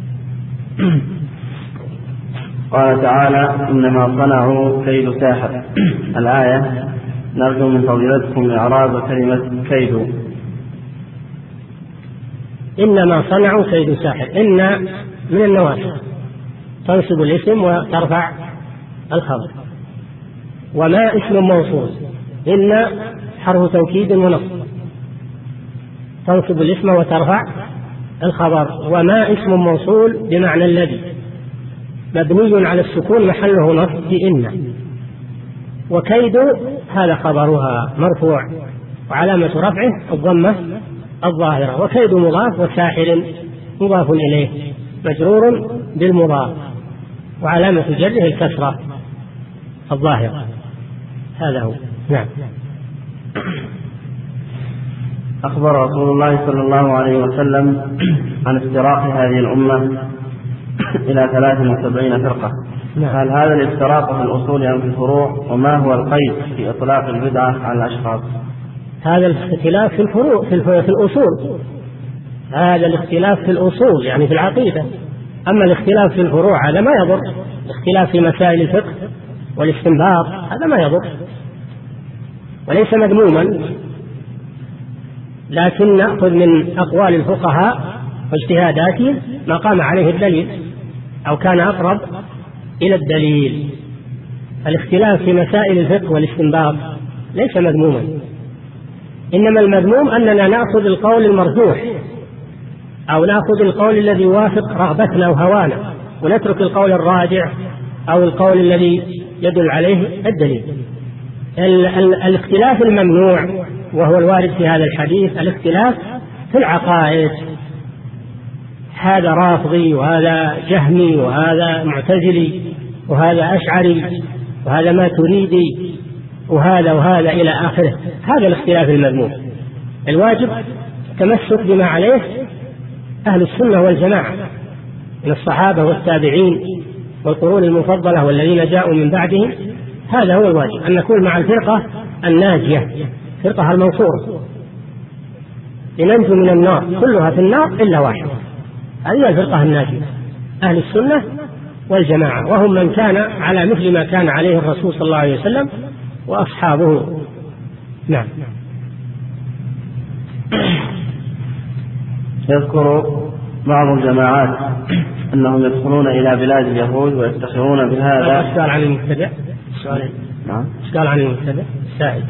قال تعالى إنما صنعوا كيد ساحر. الآية نرجو من فضيلتكم إعراب كلمة كيد. إنما صنعوا كيد ساحر، إن من النواسخ تنصب الاسم وترفع الخبر، وما اسم موصول، إن حرف توكيد ونصب تنصب الاسم وترفع الخبر، وما اسم موصول بمعنى الذي مبني على السكون محله نصب بإن، وكيد هذا خبرها مرفوع وعلامة رفعه الضمة الظاهرة، وكيد مضاف وساحر مضاف إليه مجرور بالمضاف وعلامة جره الكسرة الظاهرة. هذا هو. نعم. أخبر رسول الله صلى الله عليه وسلم عن افتراق هذه الأمة إلى 73 فرقة. هل هذا الافتراق في الأصول أم في الفروع؟ وما هو القيد في إطلاق البدعة على الأشخاص؟ هذا الاختلاف في الفروع في الأصول، هذا الاختلاف في الأصول يعني في العقيدة. أما الاختلاف في الفروع هذا ما يضر، الاختلاف في مسائل الفقه والاستنباط هذا ما يضر وليس مذموما، لكن نأخذ من أقوال الفقهاء واجتهاداتهم ما قام عليه الدليل أو كان أقرب إلى الدليل. الاختلاف في مسائل الفقه والاستنباط ليس مذموما، إنما المذموم أننا نأخذ القول المرجوح أو نأخذ القول الذي يوافق رغبتنا وهوانا، ونترك القول الراجع أو القول الذي يدل عليه الدليل. الاختلاف الممنوع وهو الوارد في هذا الحديث الاختلاف في العقائد، هذا رافضي وهذا جهمي وهذا معتزلي وهذا أشعري وهذا ماتريدي وهذا إلى آخره، هذا الاختلاف المذموم. الواجب التمسك بما عليه أهل السنة والجماعة من الصحابة والتابعين والقرون المفضلة والذين جاءوا من بعدهم، هذا هو الواجب، أن نكون مع الفرقة الناجية، فرقة المنصورة، لننجو من النار، كلها في النار إلا واحد، هذه الفرقة الناجية أهل السنة والجماعة، وهم من كان على مثل ما كان عليه الرسول صلى الله عليه وسلم وأصحابه. نعم. يذكر بعض الجماعات أنهم يدخلون إلى بلاد اليهود ويفتخرون بهذا. السؤال عن المبتدع. نعم. السؤال عن المبتدع السائل.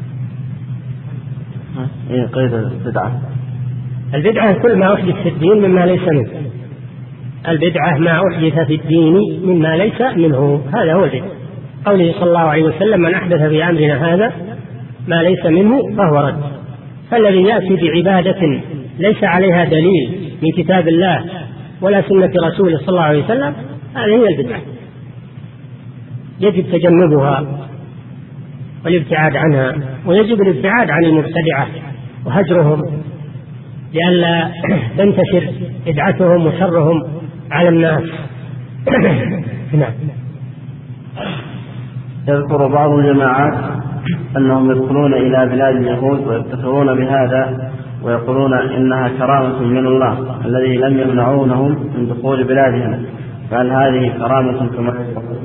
قيد البدعة. البدعة كل ما أحدث في الدين مما ليس منه. البدعة ما أحدث في الدين مما ليس منه، هذا هو البدعة. قوله صلى الله عليه وسلم: من أحدث في أمرنا هذا ما ليس منه فهو رد. فالذي يأتي بعبادة ليس عليها دليل من كتاب الله ولا سنة رسوله صلى الله عليه وسلم، هذه هي البدعة، يجب تجنبها والابتعاد عنها، ويجب الابتعاد عن المبتدعة وهجرهم لئلا تنتشر بدعتهم وشرهم على الناس. نعم. يذكر بعض الجماعات أنهم يدخلون إلى بلاد اليهود ويفتخرون بهذا ويقولون إنها كرامة من الله الذي لم يمنعونهم من دخول بلادهم، فهل هذه كرامة كما يقولون؟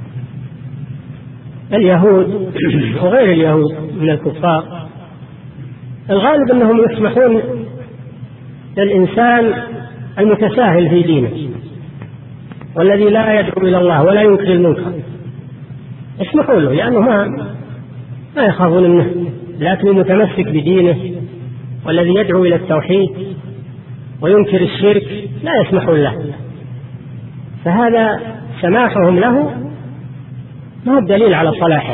اليهود وغير اليهود من الكفار الغالب أنهم يسمحون للإنسان المتساهل في دينه والذي لا يدعو إلى الله ولا ينكر المنكر، يسمحون له لأنه ما يخافون منه. لكن المتمسك بدينه والذي يدعو إلى التوحيد وينكر الشرك لا يسمحون له، فهذا سماحهم له ما هو الدليل على صلاحه.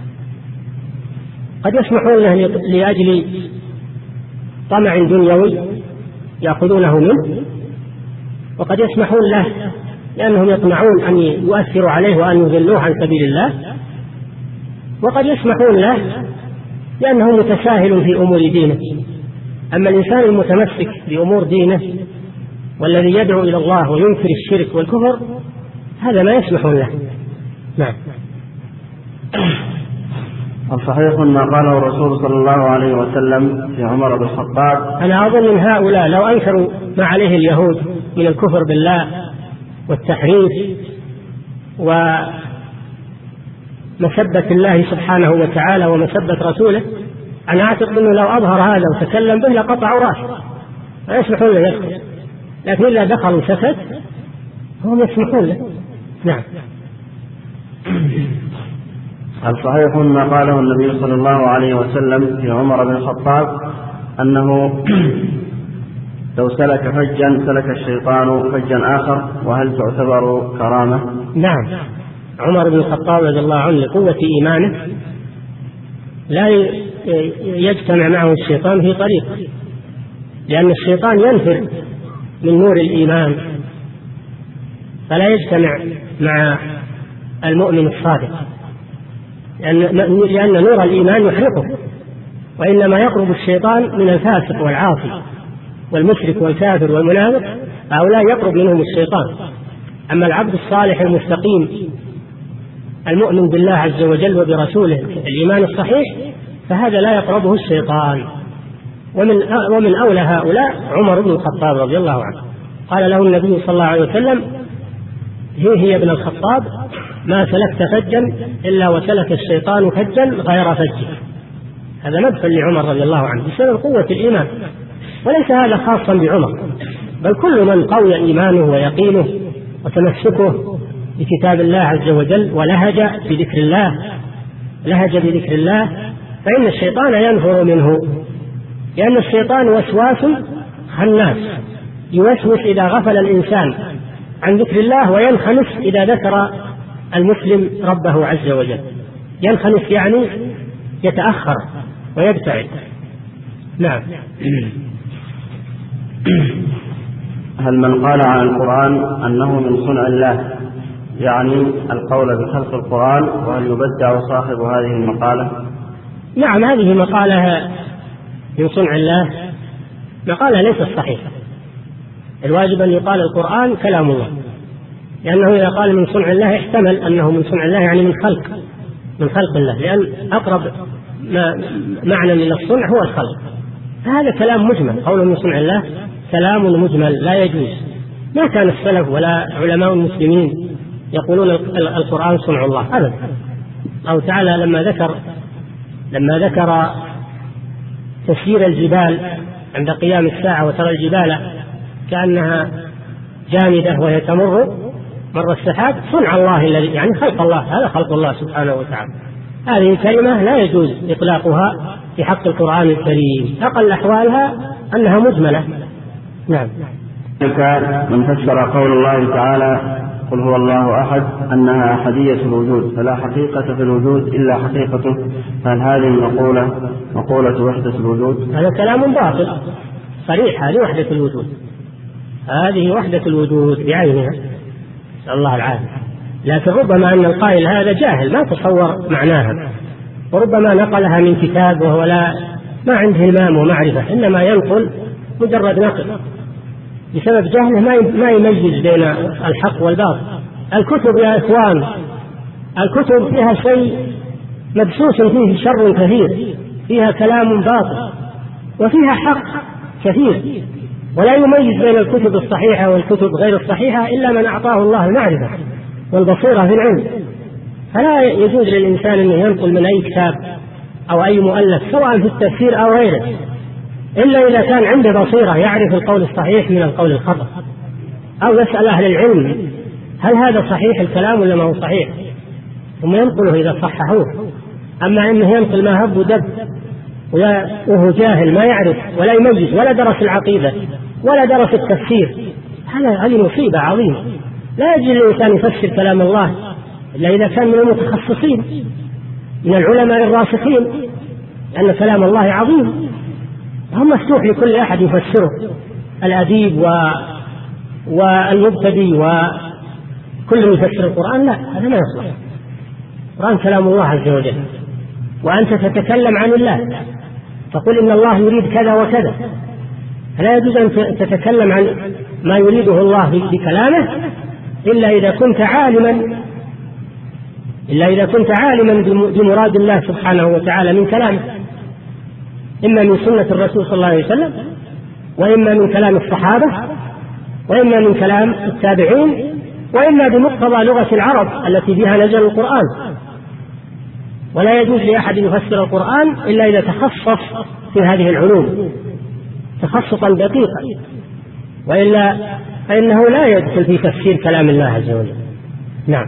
قد يسمحون له لأجل طمع دنيوي يأخذونه منه، وقد يسمحون له لأنهم يطمعون أن يؤثروا عليه وأن يضلوه عن سبيل الله، وقد يسمحون له لأنه متساهل في أمور دينه. أما الإنسان المتمسك بأمور دينه والذي يدعو إلى الله وينكر الشرك والكفر هذا ما يسمحون له. نعم. الصحيح ما قاله الرسول صلى الله عليه وسلم في عمر بن الخطاب. أنا أظن من هؤلاء لو أنكروا ما عليه اليهود من الكفر بالله والتحريف ومسبة الله سبحانه وتعالى ومسبة رسوله، أنا أعتقد أنه لو أظهر هذا وتكلم به لقطعوا رأسه، لا يسمحون له يدخل، لكن إلا دخل وسكت هم يسمحون له. نعم. الصحيح ما قاله النبي صلى الله عليه وسلم في عمر بن الخطاب أنه لو سلك فجا سلك الشيطان فجا آخر، وهل تعتبر كرامة؟ نعم. عمر بن الخطاب رضي الله عنه لقوة إيمانه لا يجتمع معه الشيطان في طريق، لأن الشيطان ينفر من نور الإيمان فلا يجتمع مع المؤمن الصادق، لأن نور الإيمان يحرقه، وإنما يقرب الشيطان من الفاسق والعاصي والمشرك والكافر والمنافق، هؤلاء يقرب منهم الشيطان. أما العبد الصالح المستقيم المؤمن بالله عز وجل وبرسوله الإيمان الصحيح فهذا لا يقربه الشيطان. ومن أولى هؤلاء عمر بن الخطاب رضي الله عنه، قال له النبي صلى الله عليه وسلم: هي ابن الخطاب ما سلكت فجا إلا وسلك الشيطان فجا غير فجه. هذا مدخل لعمر رضي الله عنه بسبب قوة الإيمان، وليس هذا خاصا بعمر، بل كل من قوي إيمانه ويقينه وتمسكه بكتاب الله عز وجل ولهج بذكر الله فإن الشيطان ينفر منه، لأن الشيطان وسواس خناس، يوسوس إذا غفل الإنسان عن ذكر الله، وينخنس إذا ذكر المسلم ربه عز وجل. ينخنس يعني يتأخر ويبتعد. نعم. هل من قال عن القرآن أنه من صنع الله يعني القول بخلق القرآن، وهل يبدع صاحب هذه المقالة؟ نعم، هذه مقالة من صنع الله، مقالة ليست صحيحة. الواجب أن يقال القرآن كلام الله، لأنه إذا قال من صنع الله احتمل أنه من صنع الله يعني من خلق الله، لأن أقرب معنى من الصنع هو الخلق، فهذا كلام مجمل. قول من صنع الله كلام مجمل لا يجوز. ما كان السلف ولا علماء المسلمين يقولون القرآن صنع الله أبدا. الله تعالى لما ذكر تسيير الجبال عند قيام الساعة وترى الجبال كأنها جامدة وهي تمر مر السحاب، صنع الله الذي يعني خلق الله، هذا خلق الله سبحانه وتعالى. هذه كلمة لا يجوز إطلاقها في حق القرآن الكريم، أقل أحوالها أنها مجملة. نعم. من فسر قول الله تعالى قل هو الله أحد أنها أحدية الوجود فلا حقيقة في الوجود إلا حقيقته، فهل هذه مقولة وحدة الوجود؟ هذا كلام باطل صريح، هذه وحدة الوجود، هذه وحدة الوجود بعينها، نسأل الله العافية. لكن ربما أن القائل هذا جاهل ما تصور معناها، وربما نقلها من كتاب وهو ما عنده المام ومعرفة، إنما ينقل مجرد نقل بسبب جهله، ما يميز بين الحق والباطل. الكتب يا إخوان، الكتب فيها شيء مبسوس فيه شر كثير، فيها كلام باطل وفيها حق كثير، ولا يميز بين الكتب الصحيحة والكتب غير الصحيحة إلا من أعطاه الله المعرفة والبصيرة في العلم. فلا يجوز للإنسان أن ينقل من أي كتاب أو أي مؤلف سواء في التفسير أو غيره إلا إذا كان عنده بصيرة يعرف القول الصحيح من القول الخطأ، أو يسأل أهل العلم هل هذا صحيح الكلام ولا ما هو صحيح، ثم ينقله إذا صححوه. أما أنه ينقل ما هب ودب وهو جاهل ما يعرف ولا يميز ولا درس العقيدة ولا درس التفسير، هذه مصيبة عظيمة. لا يجوز للإنسان يفسر كلام الله إلا إذا كان من المتخصصين من العلماء الراسخين، لأن كلام الله عظيم هم مفتوح لكل أحد يفسره، الأديب والمبتدئ وكل يفسر القرآن. لا، هذا ما يصلح. القرآن كلام الله عز وجل، وأنت تتكلم عن الله تقول إن الله يريد كذا وكذا، فلا يجوز أن تتكلم عن ما يريده الله بكلامه إلا إذا كنت عالما بمراد الله سبحانه وتعالى من كلامه، إما من سنة الرسول صلى الله عليه وسلم، وإما من كلام الصحابة، وإما من كلام التابعين، وإما بمقتضى لغة العرب التي بها نزل القرآن. ولا يجوز لأحد يفسر القرآن إلا إذا تخصص في هذه العلوم تخصصا دقيقا، وإلا فإنه لا يدخل في تفسير كلام الله عز وجل. نعم.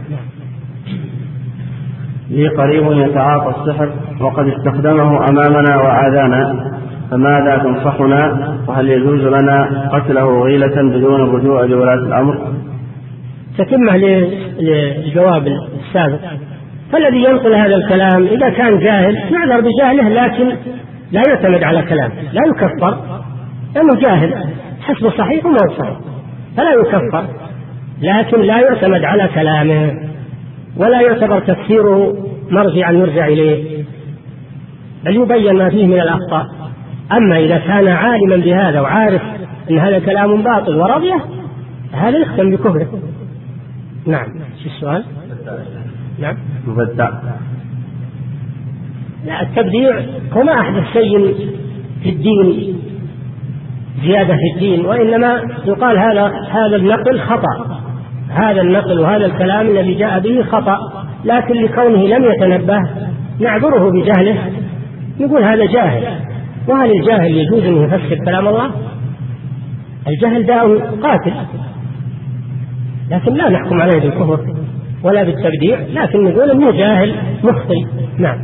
لي قريب يتعاطى السحر وقد استخدمه أمامنا وآذانا، فماذا تنصحنا، وهل يجوز لنا قتله غيلة بدون الرجوع لولاة الأمر؟ تتمة للجواب السابق. فالذي ينقل هذا الكلام إذا كان جاهل يعذر بجهله، لكن لا يعتمد على كلامه، لا يكفر لأنه جاهل، حسب صحيح وما هو صحيح فلا يكفر، لكن لا يعتمد على كلامه ولا يعتبر تفسيره مرجعا يرجع إليه، بل يبين ما فيه من الأخطاء. أما إذا كان عالما بهذا وعارف أن هذا كلام باطل ورضيه، هذا يختم بكفره. نعم. شو السؤال؟ نعم. مبدع. لا، التبديع هو ما أحدث شيء في الدين زيادة في الدين، وإنما يقال هذا النقل خطأ، هذا النقل وهذا الكلام الذي جاء به خطأ، لكن لكونه لم يتنبه نعذره بجهله، يقول هذا جاهل. وهل الجاهل يجوز أن يفسر كلام الله؟ الجهل داء قاتل، لكن لا نحكم عليه بالكفر ولا بالتبديع، لكن نقول انه جاهل مخطئ. نعم.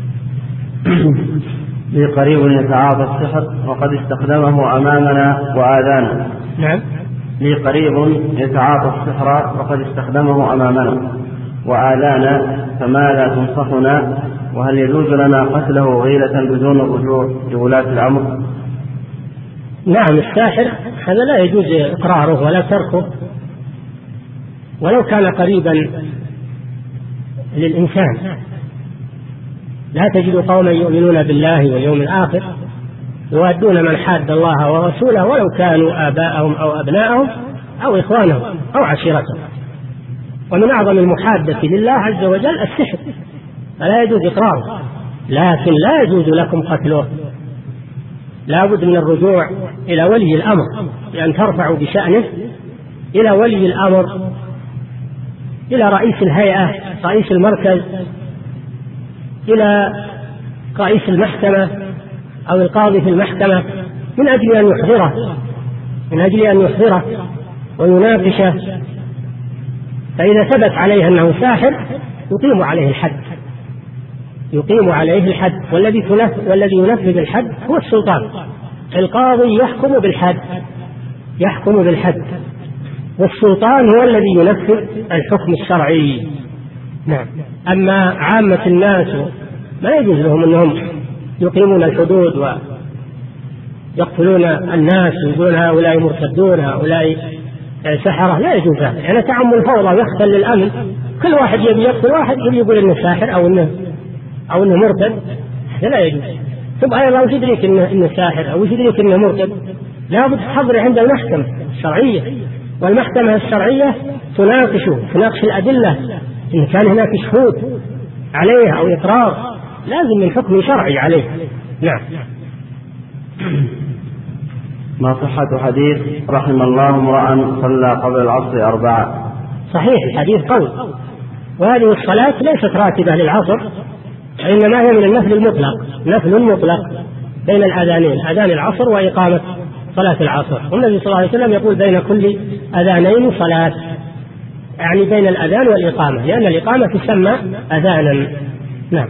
لي قريب يتعاطى السحر وقد استخدمه أمامنا وآذانا. نعم. لي قريب يتعاطى السحر وقد استخدمه أمامنا وآذانا، فماذا تنصحنا، وهل يجوز لنا قتله غيلة بدون الرجوع لولاة الأمر؟ نعم، الساحر هذا لا يجوز إقراره ولا تركه ولو كان قريبا للإنسان. لا تجد قوما يؤمنون بالله واليوم الآخر يوادون من حاد الله ورسوله ولو كانوا آباءهم أو أبناءهم أو إخوانهم أو عشيرتهم. ومن أعظم المحادة لله عز وجل السحر، فلا يجوز إقراره، لكن لا يجوز لكم قتله. لا بد من الرجوع إلى ولي الأمر، بأن ترفعوا بشأنه إلى ولي الأمر، إلى رئيس الهيئة، رئيس المركز، إلى رئيس المحكمة أو القاضي في المحكمة، من أجل أن يحضره من أجل أن يحضره ويناقشه، فإذا ثبت عليه أنه ساحر يقيم عليه الحد، يقيم عليه الحد. والذي ينفذ الحد هو السلطان، القاضي يحكم بالحد، والسلطان هو الذي ينفذ الحكم الشرعي. نعم. أما عامة الناس ما يجوز لهم أنهم يقيمون الحدود ويقتلون الناس ويقولون هؤلاء مرتدون هؤلاء سحرة، لا يجوز هذا، يعني تعم الفوضى ويختل للأمن، كل واحد يبي يقتل واحد، يبي يقول إنه ساحر أو إنه مرتد، هذا لا يجوز. ثم أيضا وش يدريك إنه ساحر أو وش يدريك إنه مرتد؟ لابد تحضر عند المحكمة الشرعية، والمحكمة الشرعية تناقش الأدلة، إن كان هناك شهود عليه أو إقرار لازم من حكم شرعي عليه. نعم. ما صحة حديث رحم الله امرأ صلى قبل العصر 4؟ صحيح، الحديث قول، وهذه الصلاة ليست راتبة للعصر، إنما هي من النفل المطلق، نفل مطلق بين الأذانين، أذان العصر وإقامة صلاة العصر. والنبي صلى الله عليه وسلم يقول بين كل أذانين صلاة، يعني بين الأذان والإقامة، لأن الإقامة تسمى أذانا. نعم.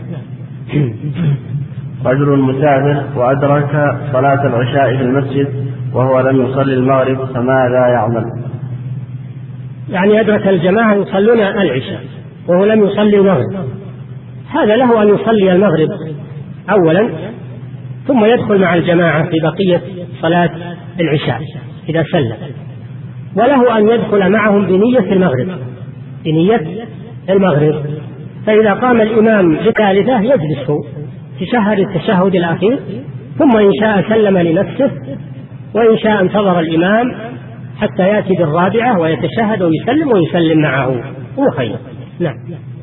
رجل مسافر وأدرك صلاة العشاء في المسجد وهو لم يصلي المغرب، فماذا يعمل؟ يعني أدرك الجماعة يصلون العشاء وهو لم يصلي المغرب، هذا له أن يصلي المغرب أولا ثم يدخل مع الجماعة في بقية صلاة العشاء إذا سلم، وله أن يدخل معهم بنية المغرب. فإذا قام الإمام بالثالثة يجلس يشهد التشهد الأخير، ثم إن شاء سلم لنفسه، وإن شاء انتظر الإمام حتى يأتي بالرابعة ويتشهد ويسلم معه، هو خير. نعم.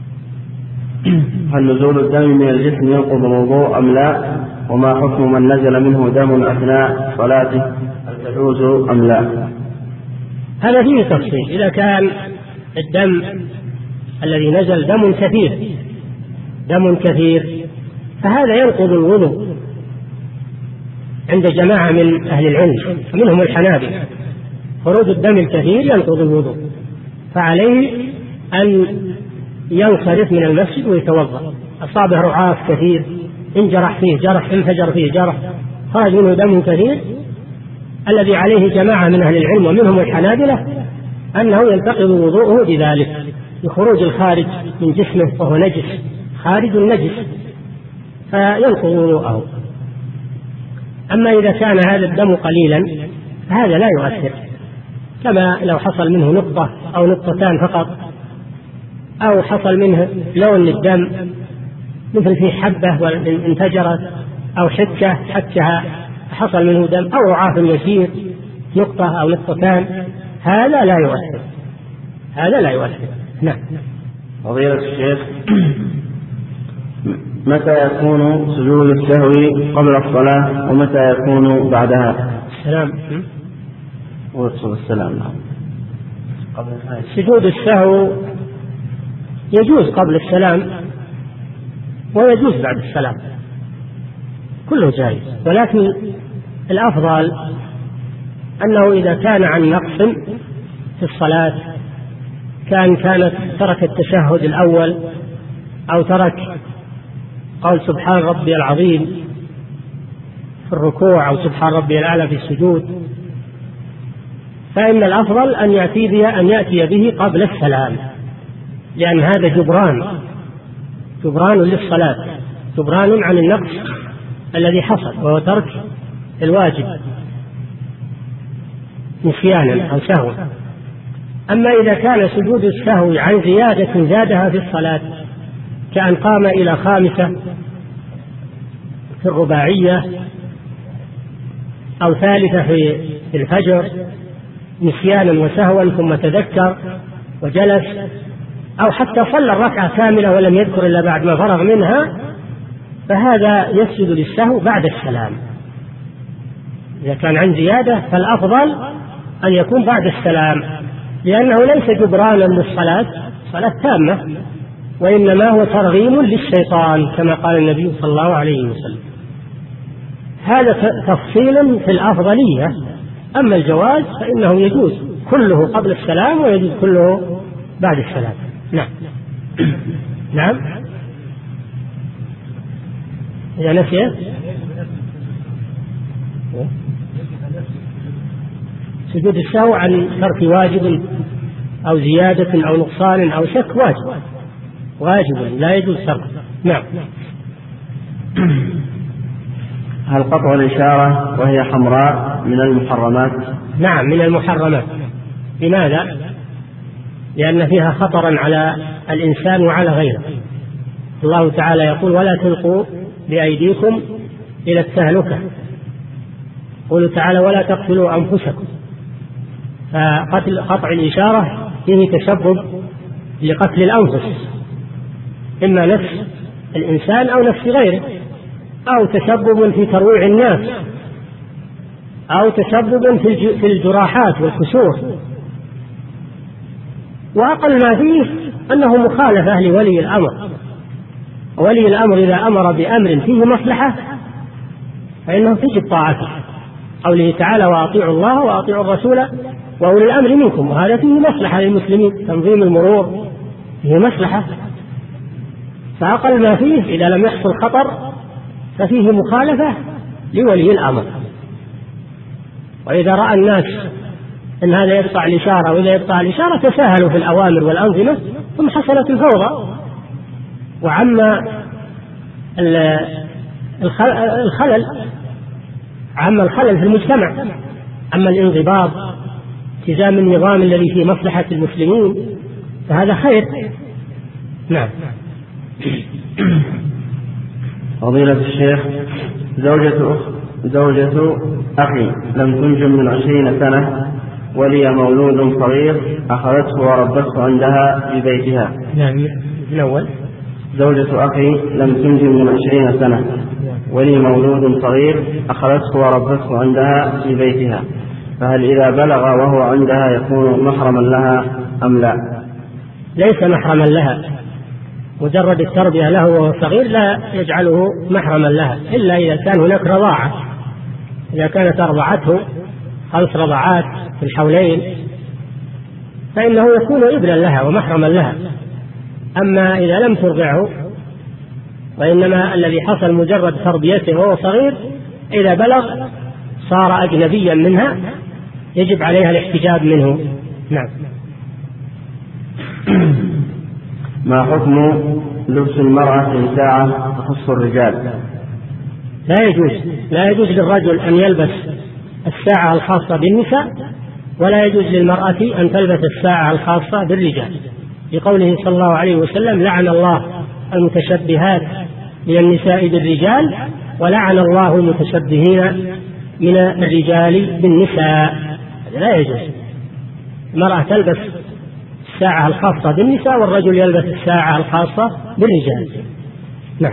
هل نزول الدم من الجسم ينقض الوضوء أم لا؟ وما حكم من نزل منه دم أثناء صلاته، هل تجوز أم لا؟ هذا فيه تفصيل. إذا كان الدم الذي نزل دم كثير فهذا ينقض الوضوء عند جماعة من أهل العلم منهم الحنابلة، خروج الدم الكثير ينقض الوضوء، فعليه أن ينصرف من المسجد ويتوضأ. أصابه رعاف كثير، انجرح فيه جرح، انفجر فيه جرح، خرج منه دم كثير، الذي عليه جماعة من أهل العلم ومنهم الحنابلة أنه ينتقض وضوءه بذلك، لخروج الخارج من جسمه وهو نجس، خارج النجس، فينقض وضوءه. أما إذا كان هذا الدم قليلا فهذا لا يؤثر، كما لو حصل منه نقطة أو نقطتان فقط، أو حصل منه لون للدم مثل في حبة وانفجرت، أو حكها حصل منه دم، أو رعاف يسير نقطة أو نقطتان، هذا لا يؤثر. نعم. فضيلة الشيخ، متى يكون سجود السهو قبل الصلاة ومتى يكون بعدها؟ السلام. سجود السهو يجوز قبل السلام ويجوز بعد السلام، كله جائز، ولكن الأفضل أنه إذا كان عن نقص في الصلاة، ترك التشهد الأول أو ترك قول سبحان ربي العظيم في الركوع أو سبحان ربي الأعلى في السجود، فإن الأفضل أن يأتي به قبل السلام، لأن هذا جبران للصلاة، جبران عن النقص الذي حصل، وهو ترك الواجب نسيانا أو سهوا. أما إذا كان سجود السهو عن زيادة زادها في الصلاة، كأن قام إلى 5 في الرباعية أو 3 في الفجر نسيانا وسهوا ثم تذكر وجلس، أو حتى صلى الركعة كاملة ولم يذكر إلا بعد ما فرغ منها، فهذا يسجد للسهو بعد السلام. إذا كان عن زيادة فالأفضل أن يكون بعد السلام، لأنه ليس جبرانا للصلاة، صلاة تامة، وإنما هو ترغيم للشيطان كما قال النبي صلى الله عليه وسلم. هذا تفصيل في الأفضلية، أما الجواز فإنه يجوز كله قبل السلام ويجوز كله بعد السلام. نعم. نعم. إذا نسي سجود السهو عن ترك واجب أو زيادة أو نقصان أو شك واجب لا يجوز تركه. نعم. هل قطع الإشارة وهي حمراء من المحرمات؟ نعم من المحرمات. لماذا؟ لأن فيها خطرا على الإنسان وعلى غيره. الله تعالى يقول ولا تلقوا بأيديكم إلى التهلكة. قوله تعالى ولا تقتلوا أنفسكم. فقطع الإشارة فيه تسبب لقتل الأنفس، إما نفس الإنسان أو نفس غيره، أو تسبب في ترويع الناس، أو تسبب في الجراحات والكسور. وأقل ما فيه أنه مخالفة لولي الأمر. ولي الأمر إذا أمر بأمر فيه مصلحة فإنه تجب طاعته. قوله تعالى وأطيعوا الله وأطيعوا الرسول وأولي الأمر منكم، وهذا فيه مصلحة للمسلمين، تنظيم المرور فيه مصلحة. فأقل ما فيه إذا لم يحصل خطر ففيه مخالفة لولي الأمر. وإذا رأى الناس أن هذا يقطع الإشارة وإذا يقطع الإشارة تساهلوا في الأوامر والأنظمة ثم حصلت الفوضى وعم الخلل، عم الخلل في المجتمع، أما الانضباط التزام النظام الذي فيه مصلحة المسلمين فهذا خير. نعم. فضيلة الشيخ، زوجة أخي لم تنجب من 20 سنة ولي مولود صغير أخذته وربته عندها في بيتها. نعم. الأول زوجة أخي لم تنجب من 20 سنة ولي مولود صغير أخذته وربته عندها في بيتها، فهل إذا بلغ وهو عندها يكون محرما لها أم لا؟ ليس محرما لها، مجرد التربية له وهو صغير لا يجعله محرما لها، إلا إذا كان هناك رضاعة. إذا كانت أرضعته 5 رضعات في الحولين فإنه يكون ابنا لها ومحرما لها. أما إذا لم ترضعه وإنما الذي حصل مجرد تربيته وهو صغير، إذا بلغ صار أجنبيا منها يجب عليها الاحتجاب منه. نعم. ما حكم لبس المرأة في ساعة تخص الرجال؟ لا يجوز للرجل أن يلبس الساعة الخاصة بالنساء، ولا يجوز للمرأة أن تلبس الساعة الخاصة بالرجال، لقوله صلى الله عليه وسلم لعن الله المتشبهات من النساء بالرجال ولعن الله المتشبهين من الرجال بالنساء. لا يجوز المرأة تلبس الساعة الخاصة بالنساء والرجل يلبس الساعة الخاصة بالرجال. نعم.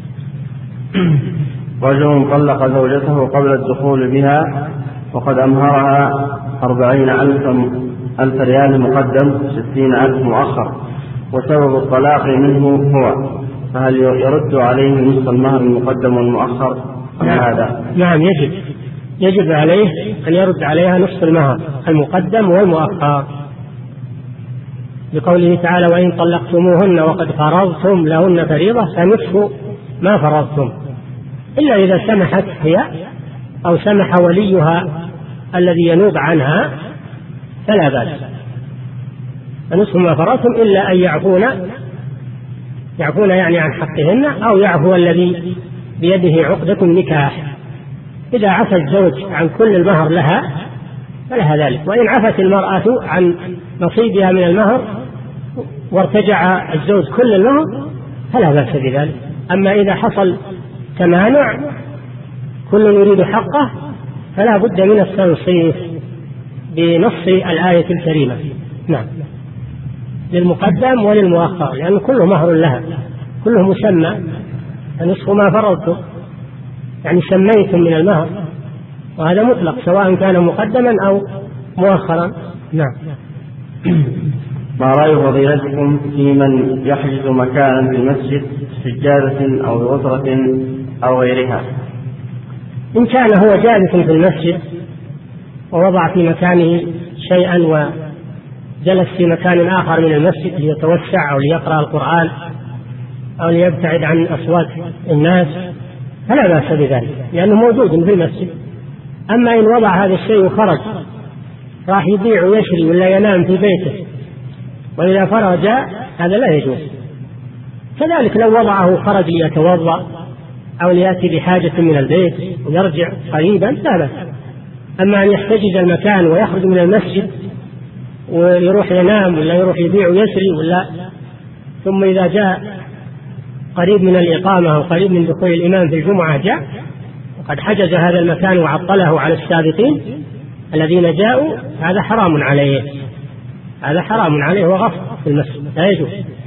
رجل طلق زوجته قبل الدخول بها وقد أمهرها 40,000 ريال مقدم 60,000 مؤخر، وسبب الطلاق منه هو، فهل يرد عليه نصف المهر المقدم والمؤخر أم هذا؟ نعم يجب عليه أن يرد عليها نصف المهر المقدم والمؤخر، بقوله تعالى وإن طلقتموهن وقد فرضتم لهن فريضة فنصف ما فرضتم، إلا إذا سمحت هي أو سمح وليها الذي ينوب عنها فلا بأس، فنصف ما فرضتم إلا أن يعفون يعني عن حقهن، أو يعفو الذي بيده عقدة النكاح. إذا عفى الزوج عن كل المهر لها فلها ذلك، وإن عفت المرأة عن نصيبها من المهر وارتجع الزوج كل المهر فلا بأس بذلك. أما إذا حصل تمانع كل يريد حقه فلا بد من التنصيف بنص الآية الكريمة. نعم. للمقدم وللمؤخر، لأن كله مهر لها، كله مسمى، نصف ما فرضتم يعني سميتم من المهر، وهذا مطلق سواء كان مقدما أو مؤخرا. نعم. ما رأي فضيلتكم في من يحجز مكانا في المسجد سجادة أو غطرة أو غيرها؟ إن كان هو جالس في المسجد ووضع في مكانه شيئا وجلس في مكان آخر من المسجد ليتوسع أو ليقرأ القرآن أو ليبتعد عن أصوات الناس فلا بأس بذلك لأنه موجود في المسجد. أما إن وضع هذا الشيء وخرج راح يبيع ويشري ولا ينام في بيته وإذا فرغ جاء هذا لا يجوز. كذلك لو وضعه خرج ليتوضأ أو ليأتي بحاجة من البيت ويرجع قريبا لا بأس. أما أن يحتجز المكان ويخرج من المسجد ويروح ينام ولا يروح يبيع ويشري ولا ثم إذا جاء قريب من الإقامة أو قريب من دخول الإمام في الجمعة جاء وقد حجز هذا المكان وعطله على السابقين الذين جاءوا هذا حرام عليه، هذا حرام عليه وغصب في المسجد لا يجوز.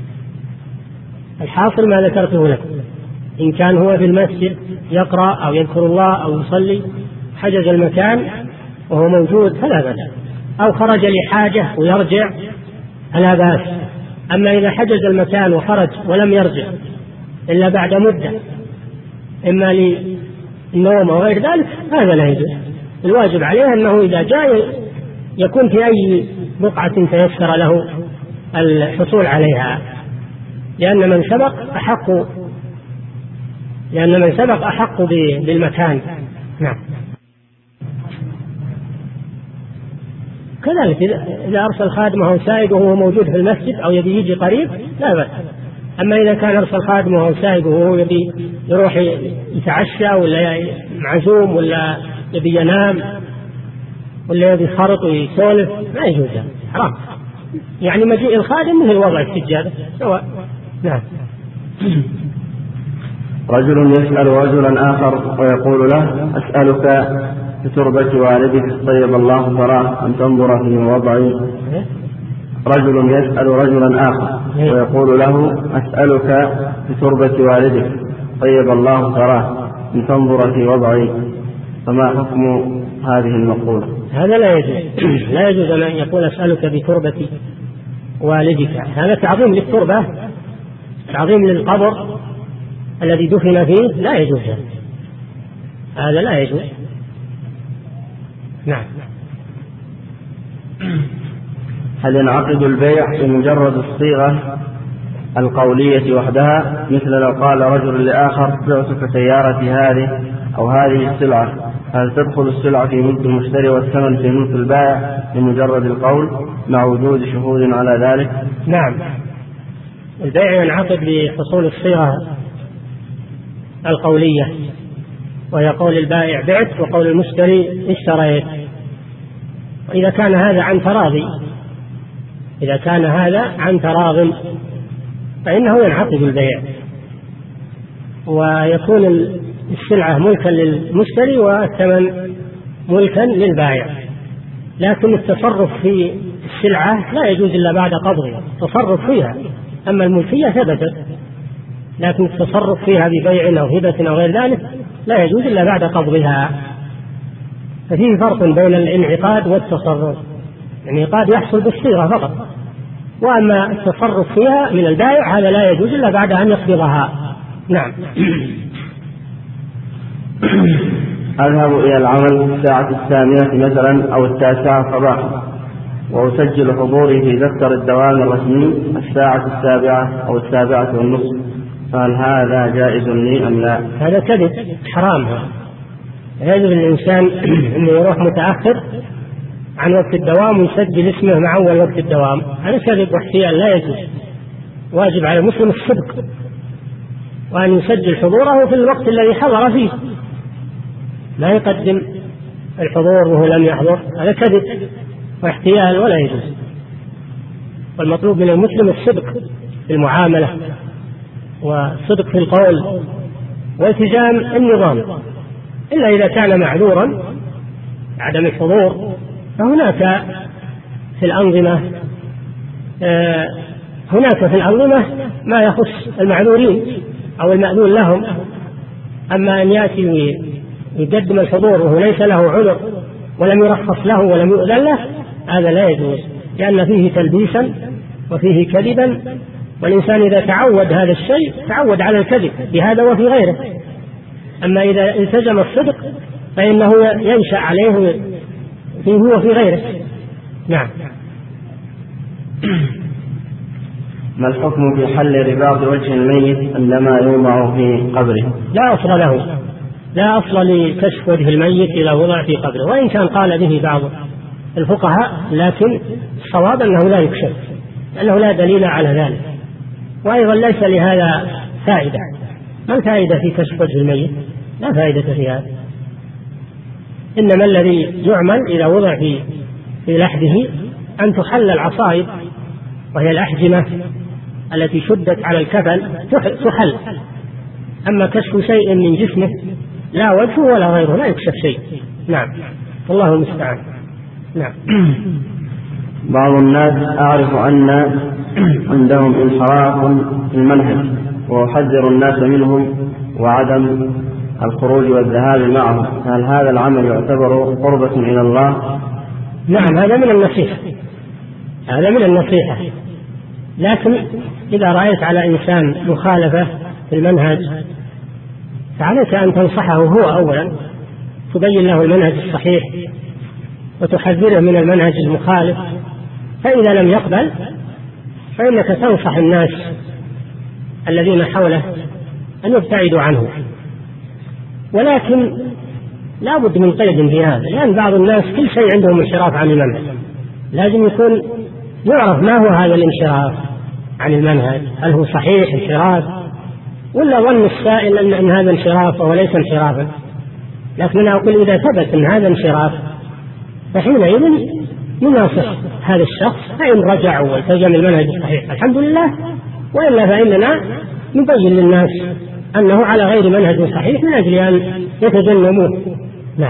الحاصل ما ذكرته لكم، إن كان هو في المسجد يقرأ أو يذكر الله أو يصلي حجز المكان وهو موجود فلا بأس، أو خرج لحاجة ويرجع فلا بأس. أما إذا حجز المكان وخرج ولم يرجع إلا بعد مدة إما للنوم أو غير ذلك هذا لا يجوز. الواجب عليه أنه إذا جاء يكون في أي بقعة تيسر له الحصول عليها، لأن من سبق أحق بالمكان. نعم. كذلك إذا أرسل خادمه أو سائقه وهو موجود في المسجد أو يبي يجي قريب لا بأس. أما إذا كان أرسل خادمه أو سائقه وهو يبي يروح يتعشى ولا معزوم ولا يبي ينام ولا يبي خرط ويسولف ما يجوز، حرام. يعني مجيء الخادم مثل وضع السجادة سواء. نعم. رجل يسأل رجلا آخر ويقول له أسألك بتربة والدك طيب الله ثراه أن تنظر في وضعي. رجل يسأل رجلا آخر ويقول له أسألك بتربة والدك طيب الله ثراه أن تنظر في وضعي، فما حكم هذه المقولة؟ هذا لا يجوز. لا يجوز أن يقول أسألك بتربة والدك، هذا تعظيم للتربة، تعظيم للقبر الذي دفن فيه، لا يجوز هذا لا يجوز. نعم. هل ينعقد البيع بمجرد الصيغة القولية وحدها، مثل لو قال رجل لآخر بعتك سيارتي هذه أو هذه السلعة، هل تدخل السلعة في ملك المشتري والثمن في ملك البائع بمجرد القول مع وجود شهود على ذلك؟ نعم، البيع ينعقد بحصول الصيغة القولية، وهي قول البائع بعت وقول المشتري اشتريت. وإذا كان هذا عن تراضي، إذا كان هذا عن تراض فإنه ينعقد البيع ويكون السلعة ملكا للمشتري والثمن ملكا للبائع. لكن التصرف في السلعة لا يجوز إلا بعد قبضها، التصرف فيها. أما الملكية ثبتت، لكن التصرف فيها ببيع أو هبة أو غير ذلك لا يجوز إلا بعد قبضها. ففيه فرق بين الانعقاد والتصرف. الانعقاد يحصل بالصيغة فقط، وأما التصرف فيها من البائع هذا لا يجوز إلا بعد أن يقبضها. نعم. أذهب إلى العمل الساعة 8 مثلا أو 9 صباحا، وأسجل حضوري في دفتر الدوام الرسمي 7:07 أو 7:30، فهل هذا جائز لي أم لا؟ هذا كذب حرام. يجب الإنسان أن يروح متأخر عن وقت الدوام ويسجل اسمه مع أول وقت الدوام، هذا كذب واحتيال لا يجوز. واجب على المسلم الصدق، وأن يسجل حضوره في الوقت الذي حضر فيه، لا يقدم الحضور وهو لم يحضر، هذا كذب واحتيال ولا يجوز. والمطلوب من المسلم الصدق في المعاملة والصدق في القول والتزام النظام، إلا إذا كان معذورا عدم الحضور. فهناك في الأنظمة ما يخص المعذورين أو المأذون لهم. أما أن يأتي ويقدم الحضور وهو ليس له عذر ولم يرخص له ولم يؤذن له، هذا لا يجوز، لأن فيه تلبيسا وفيه كذبا. والإنسان إذا تعود هذا الشيء تعود على الكذب بهذا وفي غيره. أما إذا التزم الصدق فإنه ينشأ عليه فيه وفي غيره. نعم. ما الحكم في حل رباط وجه الميت عندما يوضع في قبره؟ لا أصل له، لا أصل لكشف وجه الميت إذا وضع في قبره، وإن كان قال به بعض الفقهاء، لكن الصواب أنه لا يكشف لأنه لا دليل على ذلك، وأيضا ليس لهذا فائدة. ما الفائدة في كشف وجه الميت؟ لا فائدة في هذا. إنما الذي يعمل إذا وضع في لحده أن تحل العصائب، وهي الأحجمة التي شدت على الكفن تحل. أما كشف شيء من جسمه لا وجهه ولا غيره لا يكشف شيء. نعم، والله المستعان. نعم. بعض الناس أعرف أن عندهم انحراف في المنهج، وأحذر الناس منهم وعدم الخروج والذهاب معهم، هل هذا العمل يعتبر قربة إلى الله؟ نعم، هذا من النصيحة، هذا من النصيحة. لكن إذا رأيت على إنسان مخالفة في المنهج فعليك أن تنصحه هو أولا، تبين له المنهج الصحيح وتحذره من المنهج المخالف، فإذا لم يقبل فإنك تنصح الناس الذين حوله أن يبتعدوا عنه. ولكن لا بد من قيد في هذا، لأن بعض الناس كل شيء عندهم انحراف عن المنهج، لازم يكون يعرف ما هو هذا الانحراف عن المنهج، هل هو صحيح انحراف ولا ظن السائل أن هذا انحراف وليس انحرافا. لكن أنا أقول إذا ثبت أن هذا انحراف فحينئذ نناصح هذا الشخص، فإن رجع والتزم المنهج الصحيح الحمد لله، وإلا فإننا نبين للناس أنه على غير منهج صحيح من أجل أن يتجنبوه. نعم.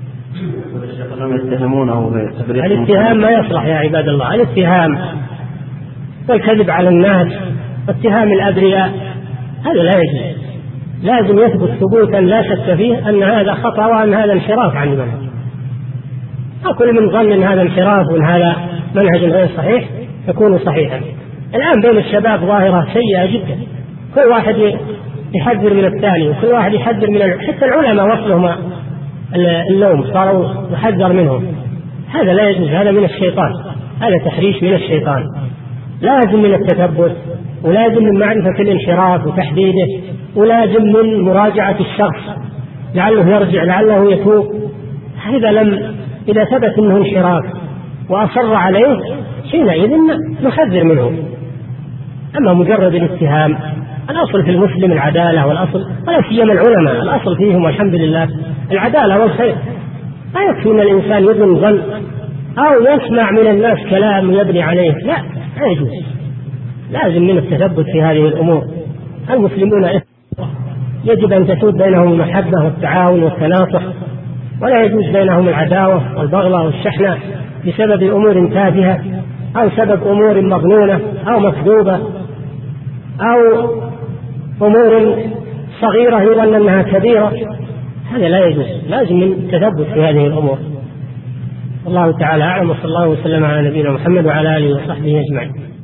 الاتهام ما يصلح يا عباد الله، الاتهام والكذب على الناس واتهام الأبرياء هذا لا يجوز، لازم يثبت ثبوتا لا شك فيه أن هذا خطأ وأن هذا انحراف عن المنهج. أكل من ظن أن هذا انحراف وأن هذا منهج غير صحيح يكون صحيحا. الآن بين الشباب ظاهرة سيئة جدا، كل واحد يحذر من الثاني، وكل واحد يحذر من حتى العلماء وصلهم اللوم صاروا يحذر منهم. هذا لا يجوز، هذا من الشيطان، هذا تحريش من الشيطان. لازم من التثبت، ولازم من معرفة الانحراف وتحديده، ولازم من مراجعة الشخص لعله يرجع لعله يتوب. إذا ثبت أنه انحراف وأصر عليه حينئذ نحذر منه. أما مجرد الاتهام، الأصل في المسلم العدالة، والأصل ولا سيما العلماء الأصل فيهم والحمد لله العدالة والخير. لا يكفي أن الإنسان يظن ظن أو يسمع من الناس كلام يبني عليه، لا يجوز، لازم من التثبت في هذه الأمور. المسلمون يجب أن تسود بينهم المحبة والتعاون والتناصح، ولا يجوز بينهم العداوة والبغضة والشحنة بسبب أمور تافهة أو سبب أمور مظنونة أو مكذوبة أو أمور صغيرة يظن أنها كبيرة. هذا لا يجوز، لازم من التثبت في هذه الأمور. الله تعالى أعلم، وصلى الله وسلم على نبينا محمد وعلى آله وصحبه أجمعين.